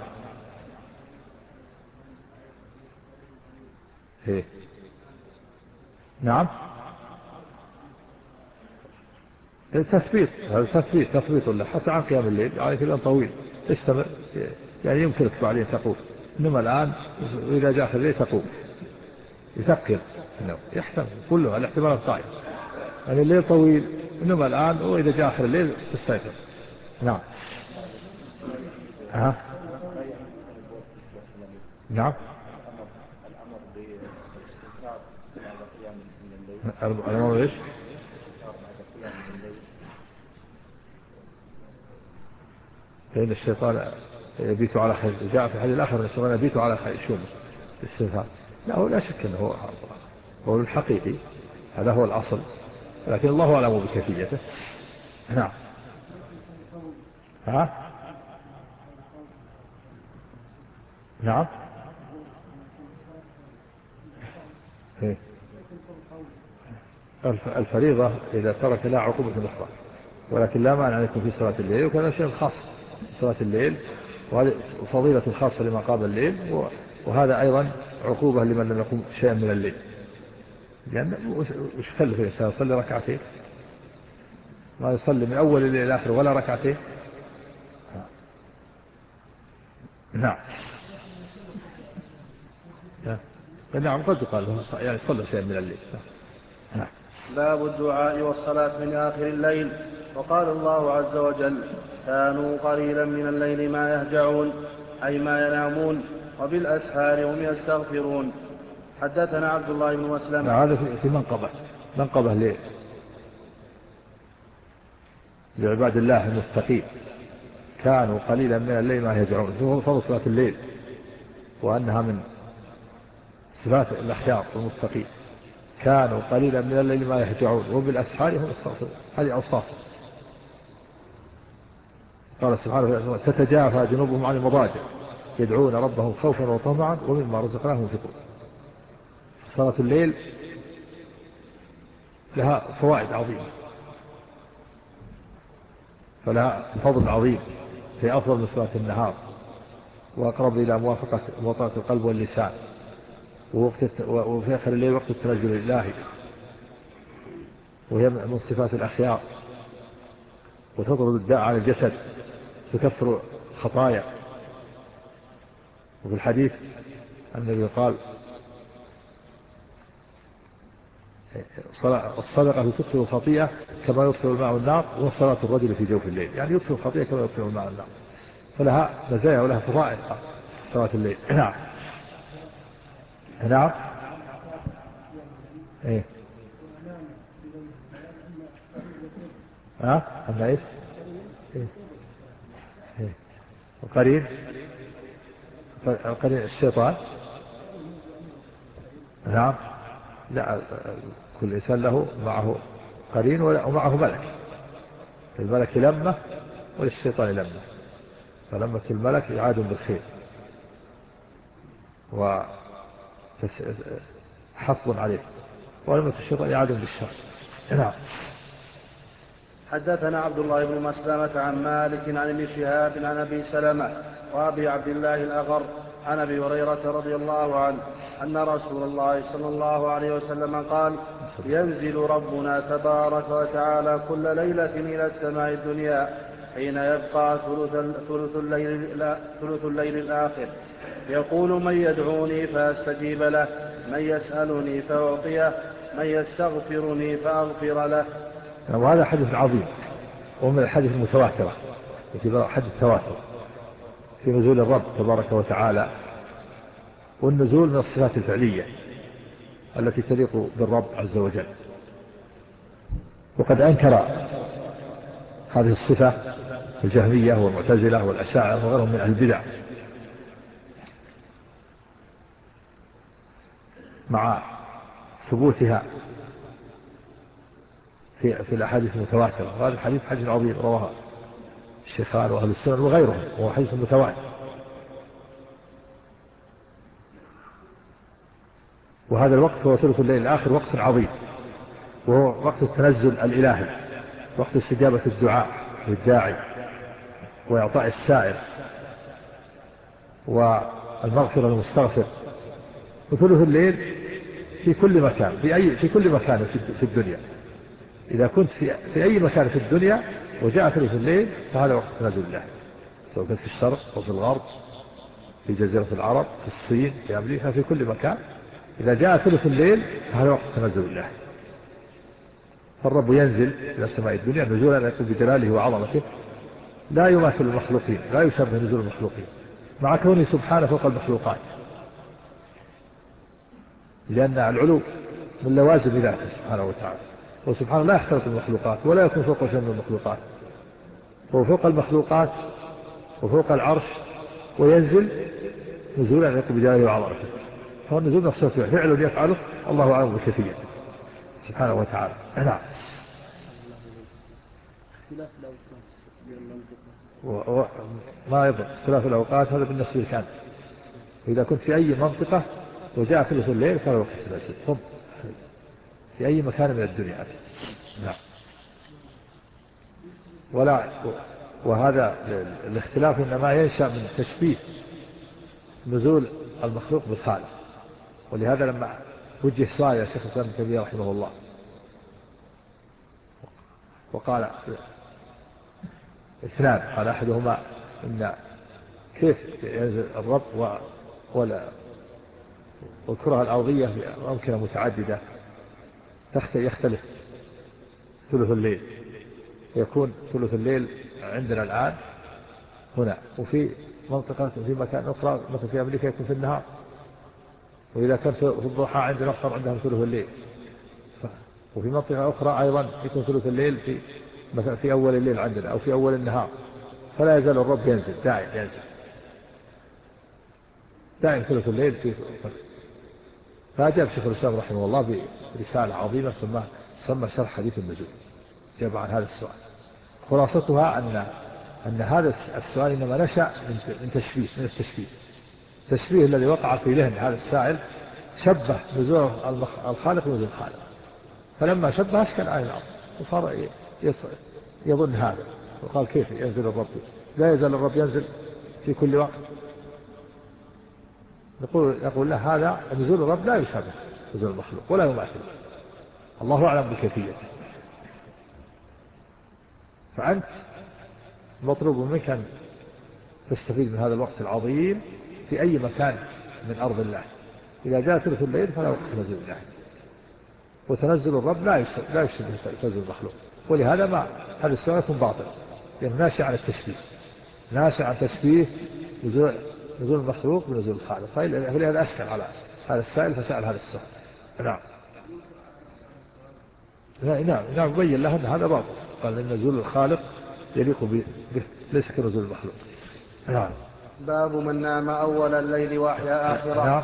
إيه. نعم تثبيت له حتى عن قيام الليل يعني في الآن طويل استمر يعني يمكنك بعدين تقوم. إنما الآن إذا جاء في الليل تقوم يثقل إنه يحتمل كله الاحتمال القائم يعني الليل طويل. إنما الآن وإذا جاء آخر الليل تستيقظ. نعم. نعم. الأمر إيش؟ فإن الشيطان يبيت على خير. جاء في الحديث الآخر أن الشيطان يبيت على خير شومه استثار. لا هو لا شك أنه هو الحقيقي هذا هو الأصل لكن الله أعلم بكيفيته. نعم. نعم. الفريضة إذا ترك لها عقوبة أخرى ولكن لا مانع أن يكون في صلاة الليل وكذا شيء خاص صلاة الليل وهذه فضيلة خاصة لما قام الليل وهذا أيضا عقوبة لمن لم يقوم شيئا من الليل لأن وش خلف الإنسان يصلي ركعتين ما يصلي من أول الليل إلى آخر ولا ركعتين. نعم. نعم قد يقال يعني صلى شيئا من الليل. نعم. باب الدعاء والصلاة من آخر الليل. وقال الله عز وجل: كانوا قليلا من الليل ما يهجعون أي ما ينامون وبالأسحار هم يستغفرون. حدثنا عبد الله بن مسلم. هذا في منقبة لعباد الله المستقيم. كانوا قليلا من الليل ما يهجعون هو فضل صلاة الليل وأنها من صفات الأخيار والمستقيم. كانوا قليلا من الليل ما يهجعون وبالأسحار هم يستغفرون. هذه أوصاف. قال سبحانه: تتجافى جنوبهم عن المضاجع يدعون ربهم خوفا وطمعا ومما رزقناهم ينفقون. صلاة الليل لها فوائد عظيمة فلها فضل عظيم في أفضل من صلاة النهار وأقرب إلى موافقة القلب واللسان وفي آخر الليل وقت التنزل الإلهي وهي من صفات الأخيار وتطرد الداء عن الجسد تكفر خطايا. وفي الحديث النبي قال: الصدقة تطفئ الخطيئة كما يطفئ الماء النار وصلاة الرجل في جوف الليل يعني يطفئ الخطيئة كما يطفئ الماء النار. فلها مزايا ولها فضائل صلاة الليل. نعم. نعم. ايه أما إيش؟ إيه؟ القرين الشيطان. نعم، لا، كل إنسان له معه قرين ومعه ملك. الملك لمة وللشيطان لمة، فلمة الملك إعاد بالخير وحفظ عليه، ولمة الشيطان إعاد بالشر. نعم. حدثنا عبد الله بن مسلمة عن مالك عن ابن شهاب عن أبي سلمة وأبي عبد الله الأغر عن أبي هريرة رضي الله عنه أن رسول الله صلى الله عليه وسلم قال: ينزل ربنا تبارك وتعالى كل ليلة إلى السماء الدنيا حين يبقى ثلث الليل الآخر، يقول: من يدعوني فأستجيب له، من يسألني فأعطيه، من يستغفرني فأغفر له. وهذا حديث عظيم، ومن الحديث المتواترة، في حديث التواتر في نزول الرب تبارك وتعالى. والنزول من الصفات الفعلية التي تليق بالرب عز وجل، وقد أنكر هذه الصفة الجهمية والمعتزلة والأشاعرة وغيرهم من البدع، مع ثبوتها في الأحاديث المتواترة. وهذا الحديث حديث عظيم رواه الشيخان وأهل السنن وغيرهم، وهو حديث متواتر. وهذا الوقت هو ثلث الليل الآخر، وقت عظيم، وهو وقت التنزل الإلهي، وقت استجابة الدعاء للداعي وإعطاء السائل والمغفرة للمستغفر. وثلث الليل في كل مكان، في كل مكان في الدنيا. إذا كنت في أي مكان في الدنيا وجاء ثلث الليل فهذا وقت تنزل الله، سواء كنت في الشرق أو في الغرب، في جزيرة العرب، في الصين، في أمريكا، في كل مكان. إذا جاء ثلث الليل فهذا وقت تنزل الله. فالرب ينزل إلى السماء الدنيا نزولا يقول بجلاله وعظمته لا يماثل المخلوقين، لا يشبه نزول المخلوقين، مع كونه سبحانه فوق المخلوقات، لأن العلو من لوازم ذاته سبحانه وتعالى، وسبحانه لا يختلط المخلوقات ولا يكون فوق شيء من المخلوقات، هو فوق المخلوقات وفوق العرش، وينزل نزولا يقول بجلاله وعظمته. فهو النزول نفسه فعل يفعله الله أعلم بكيفيته سبحانه وتعالى. نعم. ما يضر اختلاف الأوقات هذا بالنسبة للكامل. وإذا كنت في أي منطقة وجاء ثلث الليل فلا وقت تنزل في أي مكان من الدنيا. نعم. وهذا الاختلاف إنما ينشأ من تشبيه نزول المخلوق بالخالق. ولهذا لما وجه سؤال يا شيخ الإسلام ابن تيمية رحمه الله وقال اثنان، قال أحدهما إن كيف ينزل الرب والكرة الأرضية بأمكنة متعددة يختلف ثلث الليل، يكون ثلث الليل عندنا الآن هنا، وفي منطقة في مكان أخرى مثل في أمريكا يكون في النهار، وإذا كان في الضحى عندنا أخر عندهم ثلث الليل، وفي منطقة أخرى أيضا يكون ثلث الليل مثلا في أول الليل عندنا أو في أول النهار. فلا يزال الرب ينزل دائم ثلث الليل في. فأجاب شيخ الإسلام رحمه الله برسالة عظيمة سمى شرح حديث النزول، جاب عن هذا السؤال. خلاصتها أن هذا السؤال إنما نشأ من التشبيه الذي وقع في ذهن هذا السائل، شبه نزول الخالق ونزول الخالق، فلما شبه أشكل عليه الأمر وصار يظن هذا، وقال كيف ينزل الرب؟ لا يزال الرب ينزل في كل وقت. يقول له هذا نزول الرب لا يشابه نزول المخلوق ولا يماثل، الله أعلم بكيفيته. فأنت مطلوب منك أن تستفيد من هذا الوقت العظيم في أي مكان من أرض الله. إذا جاء ثلث الليل فلا وقت تنزل الله، وتنزل الرب لا يشبه تنزل المخلوق. ولهذا هذا السؤال يكون باطل، لأنه ناشئ عن تشبيه نزول المخلوق بنزول الخالق. فلهذا أشكل على هذا السائل فسأل هذا السؤال. نعم بين له أن هذا باطل، قال إن نزول الخالق يليق به ليس كنزول المخلوق. نعم. باب من نام أول الليل وأحيا آخره. نعم.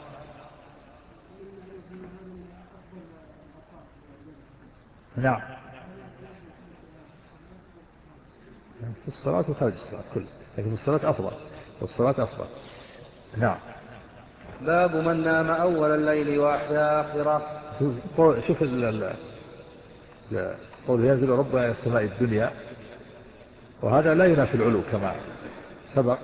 نعم. في الصلاة وخارج الصلاة كله، لكن في الصلاة أفضل، والصلاة أفضل. نعم. باب من نام أول الليل وأحيا آخره. شوف قول ينزل ربنا إلى السماء الدنيا، وهذا لا ينافي العلو كما سبق،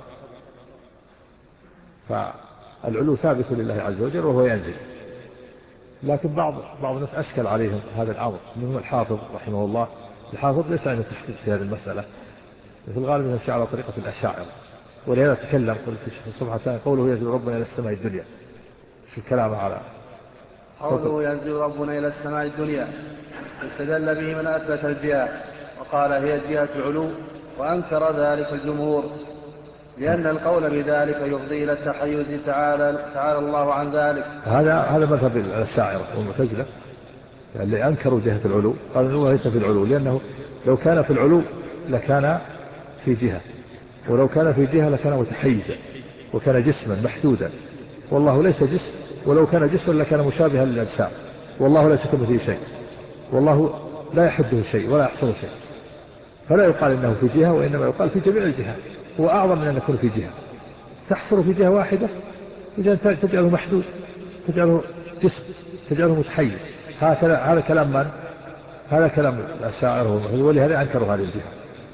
فالعلو ثابت لله عز وجل وهو ينزل. لكن بعض الناس أشكل عليهم هذا الأمر، منهم الحافظ رحمه الله. الحافظ ليس عنده تحقيق في هذه المسألة، في الغالب يمشي على طريقة الأشاعرة، ولهذا تكلم في الصفحة الثانية قوله ينزل ربنا إلى السماء الدنيا، في الكلام على قوله ينزل ربنا إلى السماء الدنيا استدل به من أثبت الجهة وقال هي جهة العلو، وأنكر ذلك الجمهور، لأن القول بذلك يفضي إلى التحيز تعالى الله عن ذلك. هذا مذهب الأشاعرة والمعتزلة اللي أنكروا جهة العلو، قالوا إنه ليس في العلو، لأنه لو كان في العلو لكان في جهة، ولو كان في جهة لكان متحيزا وكان جسما محدودا، والله ليس جسم، ولو كان جسما لكان مشابها للأجسام، والله ليس كمثله شيء، والله لا يحده شيء ولا يحصل شيء، فلا يقال إنه في جهة، وإنما يقال في جميع الجهات. هو أعظم من أن يكون في جهة، تحصر في جهة واحدة إذا تجعله محدود، تجعله جسم، تجعله متحيز. هذا كلام من؟ هذا كلام الأشاعرة، ولهذا أنكروا هذه الجهة،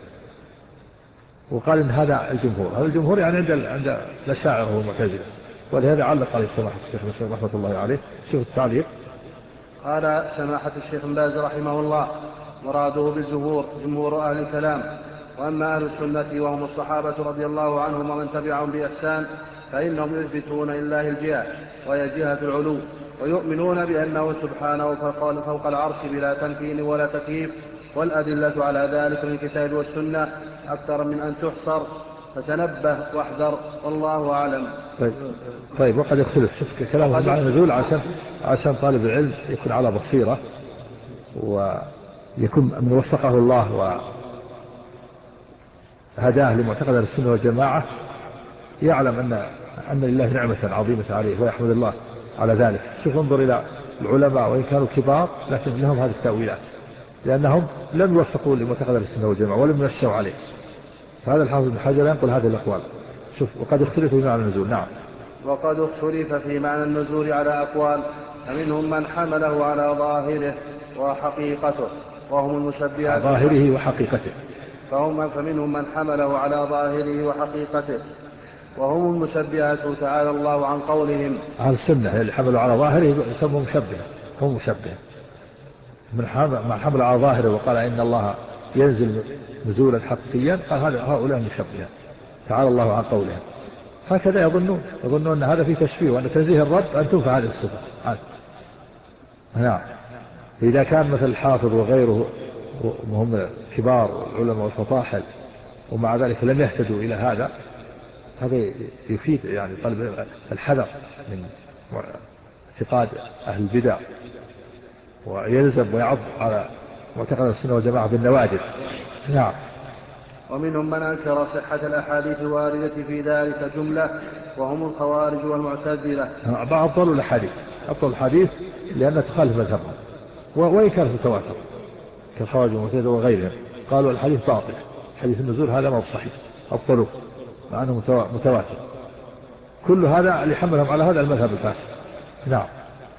وقال إن هذا الجمهور. هذا الجمهور يعني عند الأشاعرة والمعتزلة، ولهذا علق عليه سماحة الشيخ رحمة الله عليه. شوف التعليق. قال سماحة الشيخ ابن باز رحمه الله: مراده بالجمهور جمهور أهل الكلام، وأما أهل السنة وهم الصحابة رضي الله عنهم ومن تبعهم بإحسان فإنهم يثبتون لله الجهة وهي جهة العلو، ويؤمنون بأنه سبحانه فوق العرش بلا تمكين ولا تكييف، والأدلة على ذلك من الكتاب والسنة أكثر من أن تحصر، فتنبه واحذر، والله أعلم. طيب وقد يختلف. شوف كلامه معنى النزول عشان طالب العلم يكون على بصيرة، ويكون من وفقه الله وهداه لمعتقد السنة والجماعة، يعلم أن لله نعمة عظيمة عليه ويحمد الله على ذلك. شوف انظر إلى العلماء وإن كانوا كبار لكن لهم هذه التأويلات، لأنهم لم يوفقوا لمعتقد السنة والجماعة ولم ينشوا عليه. فهذا الحافظ بن حجر ينقل هذه الأقوال. شوف وقد اختلف في معنى النزول. نعم. وقد اختلف في معنى النزول على أقوال، فمنهم من حمله على ظاهره وحقيقته وهم المشبهة. ظاهره وحقيقته. فمنهم من حمله على ظاهره وحقيقته وهم المشبهة تعالى الله عن قولهم. أهل السنة اللي حملوا على ظاهره يسموا مشبه، هم مشبه. من حمل على ظاهره وقال إن الله ينزل نزولا حقيقيا، قال هؤلاء مشبهة تعالى الله عن قولهم. هكذا يظنون أن هذا فيه تشبيه، وأن تنزيه الرب أن تنفع هذه الصفة. نعم. إذا كان مثل الحافظ وغيره وهم كبار العلماء والفطاحل ومع ذلك لم يهتدوا إلى هذا يفيد يعني طلب الحذر من اعتقاد أهل البدع، ويلزم ويعض على معتقد السنة والجماعة بالنوادر. نعم. ومنهم من أنكر صحة الأحاديث الواردة في ذلك جملة، وهم الخوارج والمعتزلة. أبطلوا الأحاديث، أبطلوا الحديث لأنها تخالف مذهبهم، وإن كانت متواتر كالخوارج والمعتزلة وغيرهم، قالوا الحديث باطل، حديث النزول هذا ما هو صحيح، أبطلوه مع أنه متواتر. كل هذا اللي حملهم على هذا المذهب الفاسد. نعم.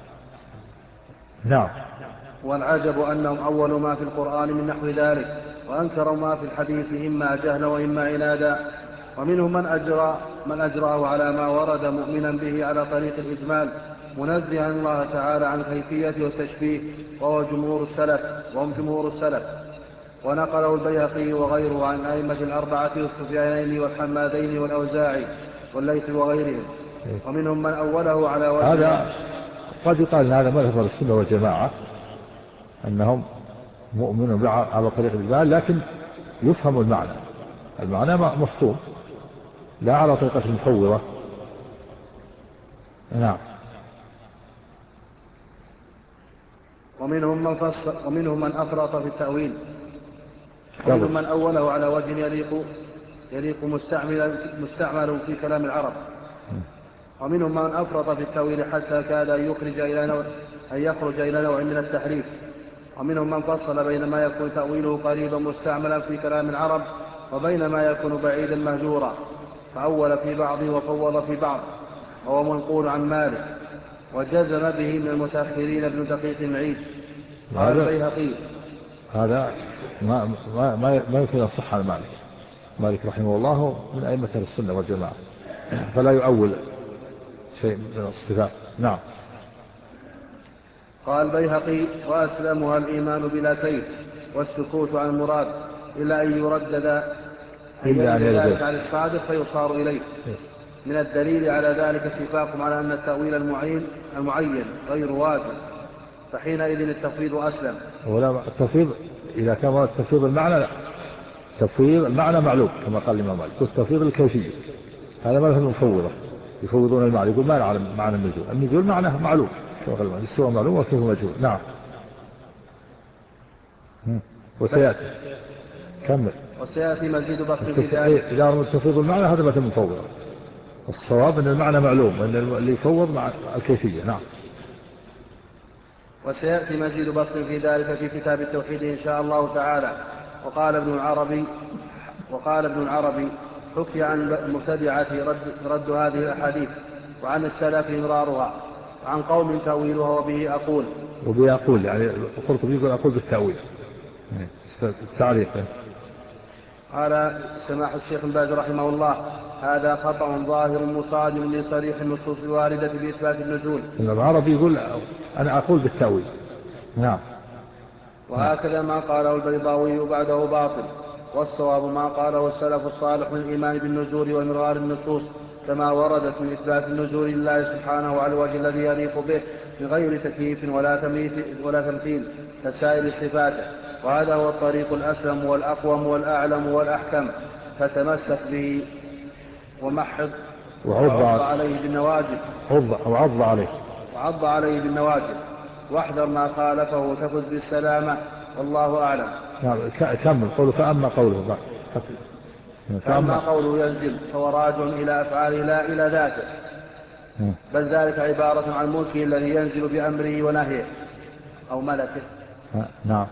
نعم. والعجب أنهم أول ما في القرآن من نحو ذلك، وأنكروا ما في الحديث إما جهلا وإما عنادا. ومنهم من أجراه على ما ورد مؤمنا به على طريق الإجمال، منزها الله تعالى عن الكيفية والتشبيه، وهم جمهور السلف. ونقله البيهقي وغيره عن أئمة الأربعة والسفيانين والحمادين والأوزاعي والليث وغيرهم. ومنهم من أوله على وجه هذا قد يقال هذا مذهب السنة والجماعة، أنهم مؤمنون على طريق الإجمال، لكن يفهم المعنى مفهوم، لا على طريقة المفوضة. نعم. ومنهم من أفرط في التأويل، ومنهم من أوله على وجه يليق يليق مستعمل في كلام العرب. ومنهم من أفرط في التأويل حتى كاد أن يخرج إلى نوع من التحريف. ومنهم من فصل بين ما يكون تأويله قريبا مستعملا في كلام العرب وبين ما يكون بعيدا مهجورا، فأول في بعض وفوض في بعض، وهو منقول عن مالك، وجزم به من المتأخرين ابن دقيق العيد. قال البيهقي هذا ما يمكن الصح عن مالك رحمه الله من أئمة السنة والجماعة، فلا يؤول شيء من الصفات. نعم. قال البيهقي: وأسلمها الإيمان بلا كيف والسكوت عن المراد إلا أن يردد ذلك على الصادق فيصار إليه. من الدليل على ذلك اتفاق على أن التأويل المعين غير واجب، فحينئذ التفويض أسلم. ولا التفويض إذا كان التفويض المعنى لا، تفويض المعنى معلوم كما قال الإمام مالك، والتفويض الكيفية هذا ما لهم مفوضة يفوضون المعنى، يقول ما نعلم معنى النزول معناه معلوم، السوى معلوم وكيف مجهول. نعم. وسيأتي كمل. وسيأتي مزيد بسط في ذلك. إذا أردت تفوض المعنى هذا ما تم مفوضة، الصواب أن المعنى معلوم وأن اللي يفوض مع الكيفية. نعم. وسيأتي مزيد بسط في ذلك في كتاب التوحيد إن شاء الله تعالى. وقال ابن العربي حكي عن المبتدعة رد هذه الأحاديث، وعن السلف إمرارها، وعن قوم تأويلها وبه أقول يعني القرطبي يقول أقول بالتأويل التعليق. قال سماحة الشيخ بن باز رحمه الله: هذا خطأ ظاهر مصادم لصريح النصوص الواردة بإثبات النزول. العربي يقول أنا أقول بالتأويل. نعم. وهكذا ما قاله البيضاوي بعده باطل، والصواب ما قاله السلف الصالح من الإيمان بالنزول وإمرار النصوص كما وردت من إثبات النزول لله سبحانه على الوجه الذي يليق به من غير تكييف ولا تمثيل كسائر صفاته. وهذا هو الطريق الأسلم والأقوم والأعلم والأحكم، فتمسك به ومحض وعض عليه بالنواجذ واحذر ما خالفه تفز بالسلامة، والله أعلم. كمل قوله. فأما قوله ينزل فهو راجع إلى أفعاله لا إلى ذاته، بل ذلك عبارة عن ملكه الذي ينزل بأمره ونهيه أو ملكه. نعم.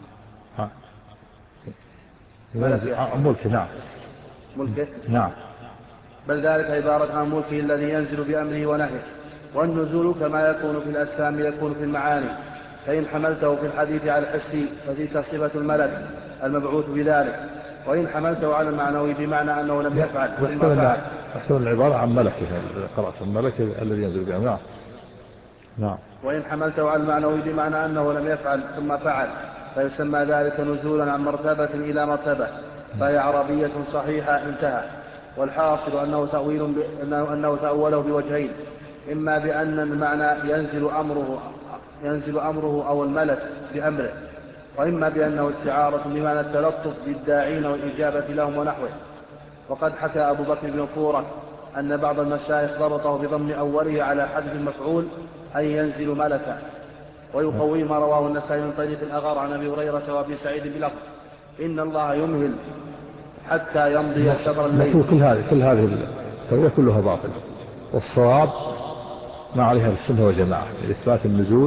ملكه. نعم. ملكه. نعم. بل ذلك عبارة عن ملكه الذي ينزل بأمره ونهيه. والنزول كما يكون في الأجسام يكون في المعاني، فإن حملته في الحديث على الحسي فتلك صفة الملك المبعوث بذلك، وإن حملته على المعنوي بمعنى أنه لم يفعل ثم فعل. أحسن العبارة عن ملكه، قرأت الملك الذي ينزل بأمره. نعم. وإن حملته على المعنوي بمعنى أنه لم يفعل ثم فعل فيسمى ذلك نزولا عن مرتبة إلى مرتبة، فهي عربية صحيحة. انتهى. والحاصل أنه تأوله بوجهين: إما بأن المعنى ينزل أمره أو الملك بأمره، وإما بأنه استعارة بمعنى التلطف بالداعين والإجابة لهم ونحوه. وقد حكى أبو بكر بن فورة أن بعض المشايخ ضبطه بضم أوله على حذف المفعول أي ينزل ملكا، ويقوي ما رواه النسائي من طريق الأغر عن أبي هريرة وأبي سعيد بلفظ: إن الله يمهل حتى يمضي شطر الليل. كل هذه التوجيه كلها باطل، والصواب ما عليها السنة والجماعة إثبات النزول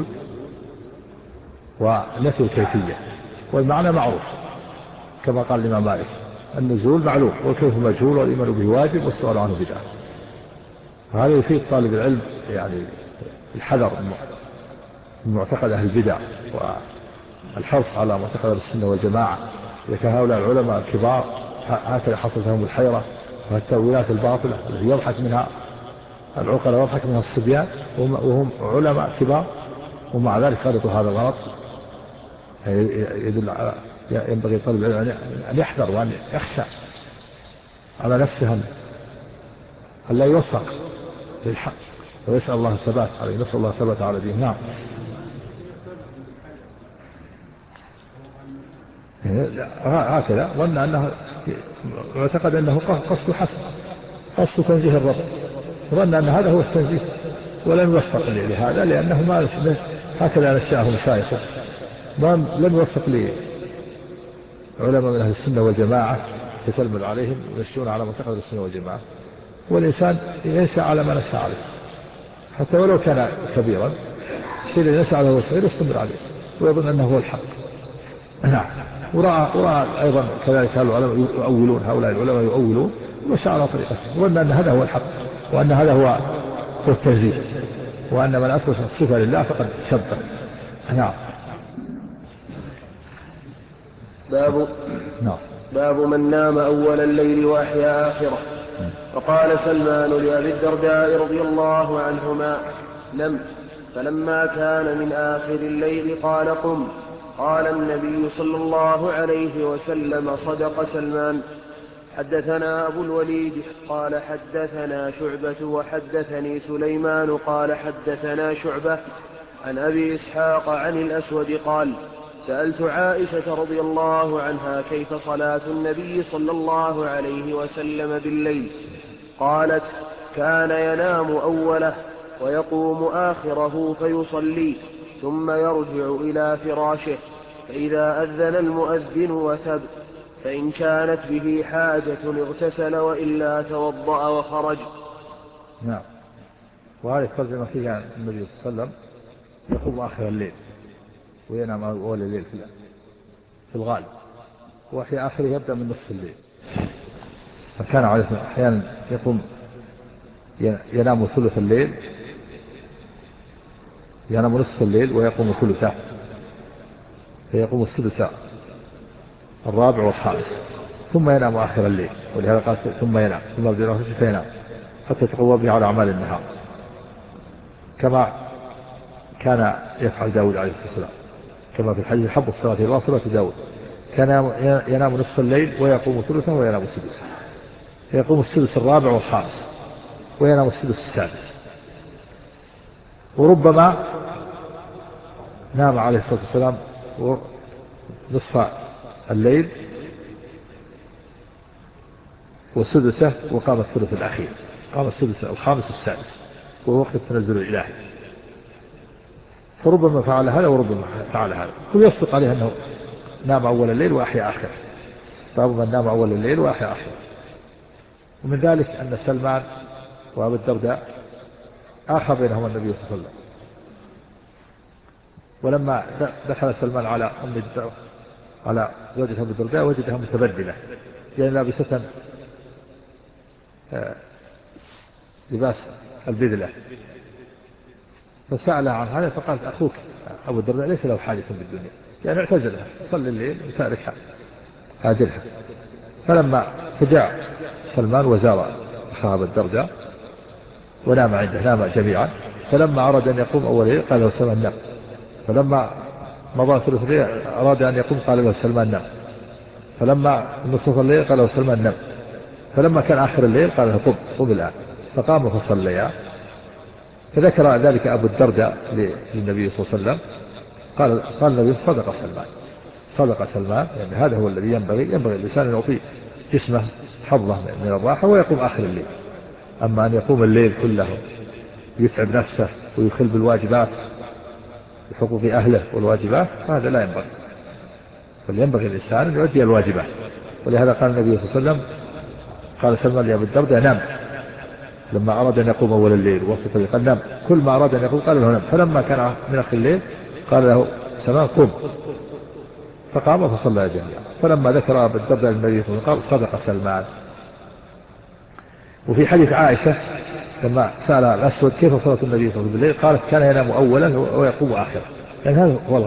ونفي الكيفية، والمعنى معروف كما قال الإمام مالك: النزول معلوم والكيف مجهول والإيمان به واجب والسؤال عنه بدعة. هذا يفيد طالب العلم يعني الحذر من معتقد أهل البدع والحرص على معتقد السنة والجماعة. إذا كان هؤلاء العلماء الكبار هكذا حصلت لهم الحيرة والتأويلات الباطلة التي يضحك منها العقلاء ويضحك منها الصبيان وهم علماء كبار، ومع ذلك خلطوا هذا الغلط. يدل على ينبغي طالب العلم أن يحذر وأن يخشى على نفسه أن لا يوفق للحق، ويسأل الله الثبات عليه. نسأل الله الثبات على دينه. نعم. هكذا ظن أنه اعتقد أنه قصد حسن، قصد تنزيه الرب، ظن أن هذا هو التنزيه ولم يوفق لهذا، لأنه ما هكذا نشأه مشايخه، لم يوفق لعلماء من أهل السنة والجماعة يتلمذ عليهم ويمشون على معتقد السنة والجماعة. والإنسان ينشأ على ما نشأ عليه حتى ولو كان كبيرا، الشيء الذي نشأ عليه وهو صغير يستمر عليه ويظن أنه هو الحق. نعم. ورأى أيضا كذلك العلماء يؤولون، هؤلاء العلماء يؤولون ومشى على طريقته وظن أن هذا هو الحق وأن هذا هو التنزيل، وأن من أثبت الصفة لله فقد شبه. نعم. باب من نام أول الليل وأحيا آخره. وقال سلمان لأبي الدرداء رضي الله عنهما: نم. فلما كان من آخر الليل قال: قم. قال النبي صلى الله عليه وسلم: صدق سلمان. حدثنا أبو الوليد قال حدثنا شعبة وحدثني سليمان قال حدثنا شعبة عن أبي إسحاق عن الأسود قال: سألت عائشة رضي الله عنها كيف صلاة النبي صلى الله عليه وسلم بالليل؟ قالت: كان ينام أوله ويقوم آخره فيصلي ثم يرجع إلى فراشه، فإذا أذن المؤذن وثب، فإن كانت به حاجة اغتسل وإلا توضأ وخرج. نعم. وهذه الترجمة فيها النبي صلى الله عليه وسلم يقوم آخر الليل وينام أول الليل في الغالب، وفي آخره يبدأ من نصف الليل. فكان عليه أحيانا يقوم ينام ثلث الليل، ينام نصف الليل ويقوم ثلثه، فيقوم السدس الرابع والخامس، ثم ينام آخر الليل. ولهذا قال ثم ينام ثم يبدأ فينام حتى تقوى به على أعمال النهار، كما كان يفعل داود عليه الصلاة والسلام، كما في الحديث: حب الصلاة إلى الله صلاة داود، كان ينام نصف الليل ويقوم ثلثه وينام سدسه، فيقوم السدس الرابع والخامس وينام السدس السادس. وربما نام عليه الصلاة والسلام نصف الليل والسدسه وقام الثلث الأخير، قام السدس الخامس والسادس وهو وقت التنزل الإلهي. فربما فعل هذا وربما فعل هذا، ويصدق عليه أنه نام أول الليل وأحيا آخره. باب من نام أول الليل وأحيا آخره. ومن ذلك أن سلمان وأبو الدرداء آخى بينهما النبي صلى الله عليه وسلم، ولما دخل سلمان على زوجة أبو الدرداء وجدها متبدلة، يعني لابسة لباس البذلة، فسألها عن هذا فقالت: أخوك أبو الدرداء ليس له حاجة بالدنيا، يعني اعتزلها صلي الليل وتاركها هاجرها. فلما فجاء سلمان وزار أخاه أبو الدرداء ونام عنده، نام جميعا. فلما أراد أن يقوم أول الليل قال له سلمان: نم. فلما مضى ثلث الليل أراد أن يقوم قال له سلمان: نم. فلما نصف الليل قال له سلمان: نم. فلما كان آخر الليل قال له: قم الآن. فقام فصليا. فذكر ذلك أبو الدرداء للنبي صلى الله عليه وسلم، قال النبي: صدق سلمان، يعني هذا هو الذي ينبغي الإنسان أن يعطي جسمه حظه من الراحة ويقوم آخر الليل. أما أن يقوم الليل كله يتعب نفسه ويخل بالواجبات بحقوق أهله والواجبات، هذا لا ينبغي، بل ينبغي الإنسان أن يؤدي الواجبات. ولهذا قال النبي صلى الله عليه وسلم: قال سلمان لأبي الدرداء: نام. لما أراد أن يقوم أول الليل وسط الليل قال: نام. كل ما أراد أن يقوم قال له: نام. فلما كان من آخر الليل قال له سلمان: قم. فقام فصلى جميعا. فلما ذكر أبي الدرداء للنبي صلى الله عليه وسلم قال: صدق سلمان. وفي حديث عائشة لما سأل الأسود كيف صلاة النبي صلى الله عليه وسلم بالليل قالت: كان ينام أولا ويقوم آخرا، لأن هذا هو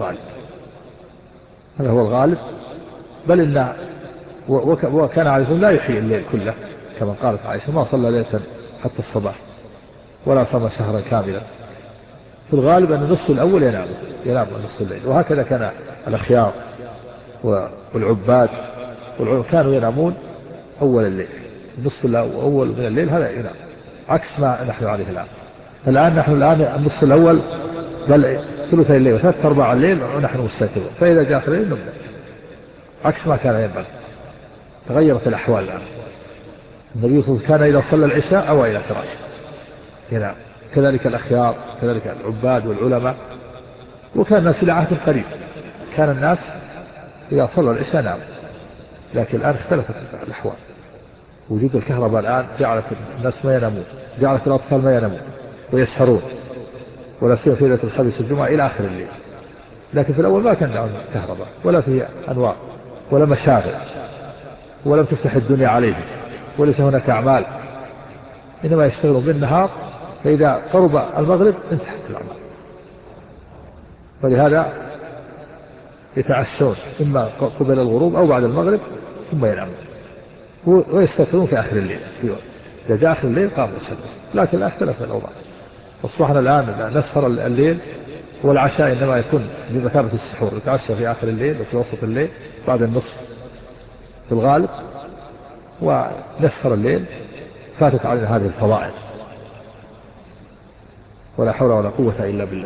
الغالب. بل إنه وكان عليه الصلاة لا يحيي الليل كله، كما قالت عائشة: ما صلى ليلة حتى الصباح ولا صام شهرا كاملا. في الغالب أن النصف الأول ينام نصف الليل. وهكذا كان الأخيار والعباد كانوا ينامون أول الليل، النصف الأول من الليل هذا ينام، عكس ما نحن عليه الآن. نحن الآن النصف الأول بل ثلثي الليل وثلاث أرباع الليل ونحن مستيقظون، فإذا جاء آخر الليل نبدأ، عكس ما كان ينبغي. تغيرت الأحوال الآن. النبي صلى الله عليه وسلم كان إذا صلى العشاء أو إلى فراشه ينام، كذلك الأخيار، كذلك العباد والعلماء. وكان الناس إلى عهد قريب كان الناس إذا صلى العشاء نام، لكن الآن اختلفت الأحوال. وجود الكهرباء الآن جعلت الناس ما ينامون، جعلت الأطفال ما ينامون ويسهرون، ولا سيما في ليلة الخميس والجمعة إلى آخر الليل. لكن في الأول ما كان عندهم كهرباء ولا فيه أنوار ولا مشاغل، ولم تفتح الدنيا عليهم، وليس هناك أعمال، إنما يشتغلون بالنهار، فإذا قرب المغرب انتهت الأعمال. فلهذا يتعشون إما قبل الغروب أو بعد المغرب ثم ينامون ويستيقظون في آخر الليل. إذا جاء آخر الليل قاموا يصلون. لكن لا اختلف الأوضاع، أصبحنا الآن نسهر الليل، والعشاء إنما يكون بمثابة السحور، يتعشى في آخر الليل وفي وسط الليل بعد النصف في الغالب، ونسهر الليل. فاتت علينا هذه الفضائل، ولا حول ولا قوة إلا بالله.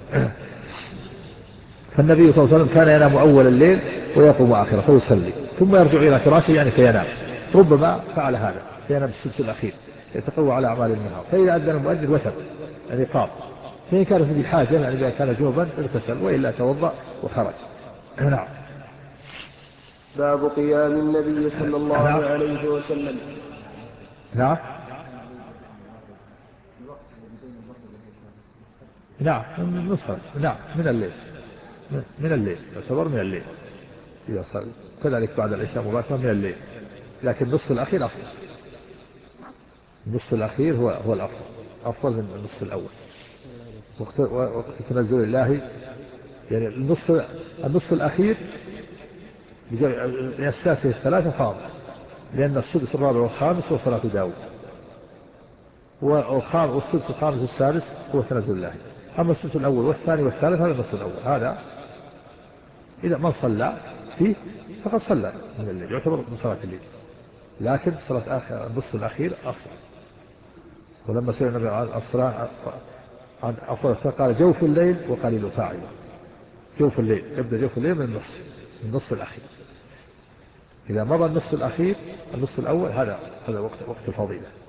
فالنبي صلى الله عليه وسلم كان ينام أول الليل ويقوم آخره فيصلي، ثم يرجع إلى فراشه يعني فينام. ربما فعل هذا فينام السدس الأخير يتقوى على أعمال النهار، فإذا أذن المؤذن وتر يعني قام، فإن كانت به حاجة يعني إذا كان جنبا اغتسل، وإلا توضأ وخرج. نعم. باب قيام النبي صلى الله عليه وسلم. نعم. نعم من الليل، من الليل يعتبر من الليل إذا صار، كذلك بعد العشاء مباشرة من الليل. لكن النصف الأخير أفضل، النصف الأخير هو الأفضل، أفضل من النصف الأول. وقت تنزل الله يعني النصف الأخير بأساسه الثلاثة فاضل، لأن السدس الرابع والخامس هو صلاة داود، والسدس الخامس والسادس هو تنزل الله. أما السدس الأول والثاني والثالث هذا النصف الأول، هذا إذا من صلى فيه فقد صلى من الليل، يعتبر من صلاة الليل. لكن صلاة النصف الأخير أفضل. ولما سئل النبي عن الصلاة عن أفضل الصلاة قال جوف الليل وقليل فاعله. جوف الليل، يبدأ جوف الليل من النصف الأخير. إذا مضى النصف الأخير النصف الأول هذا وقت الفضيلة.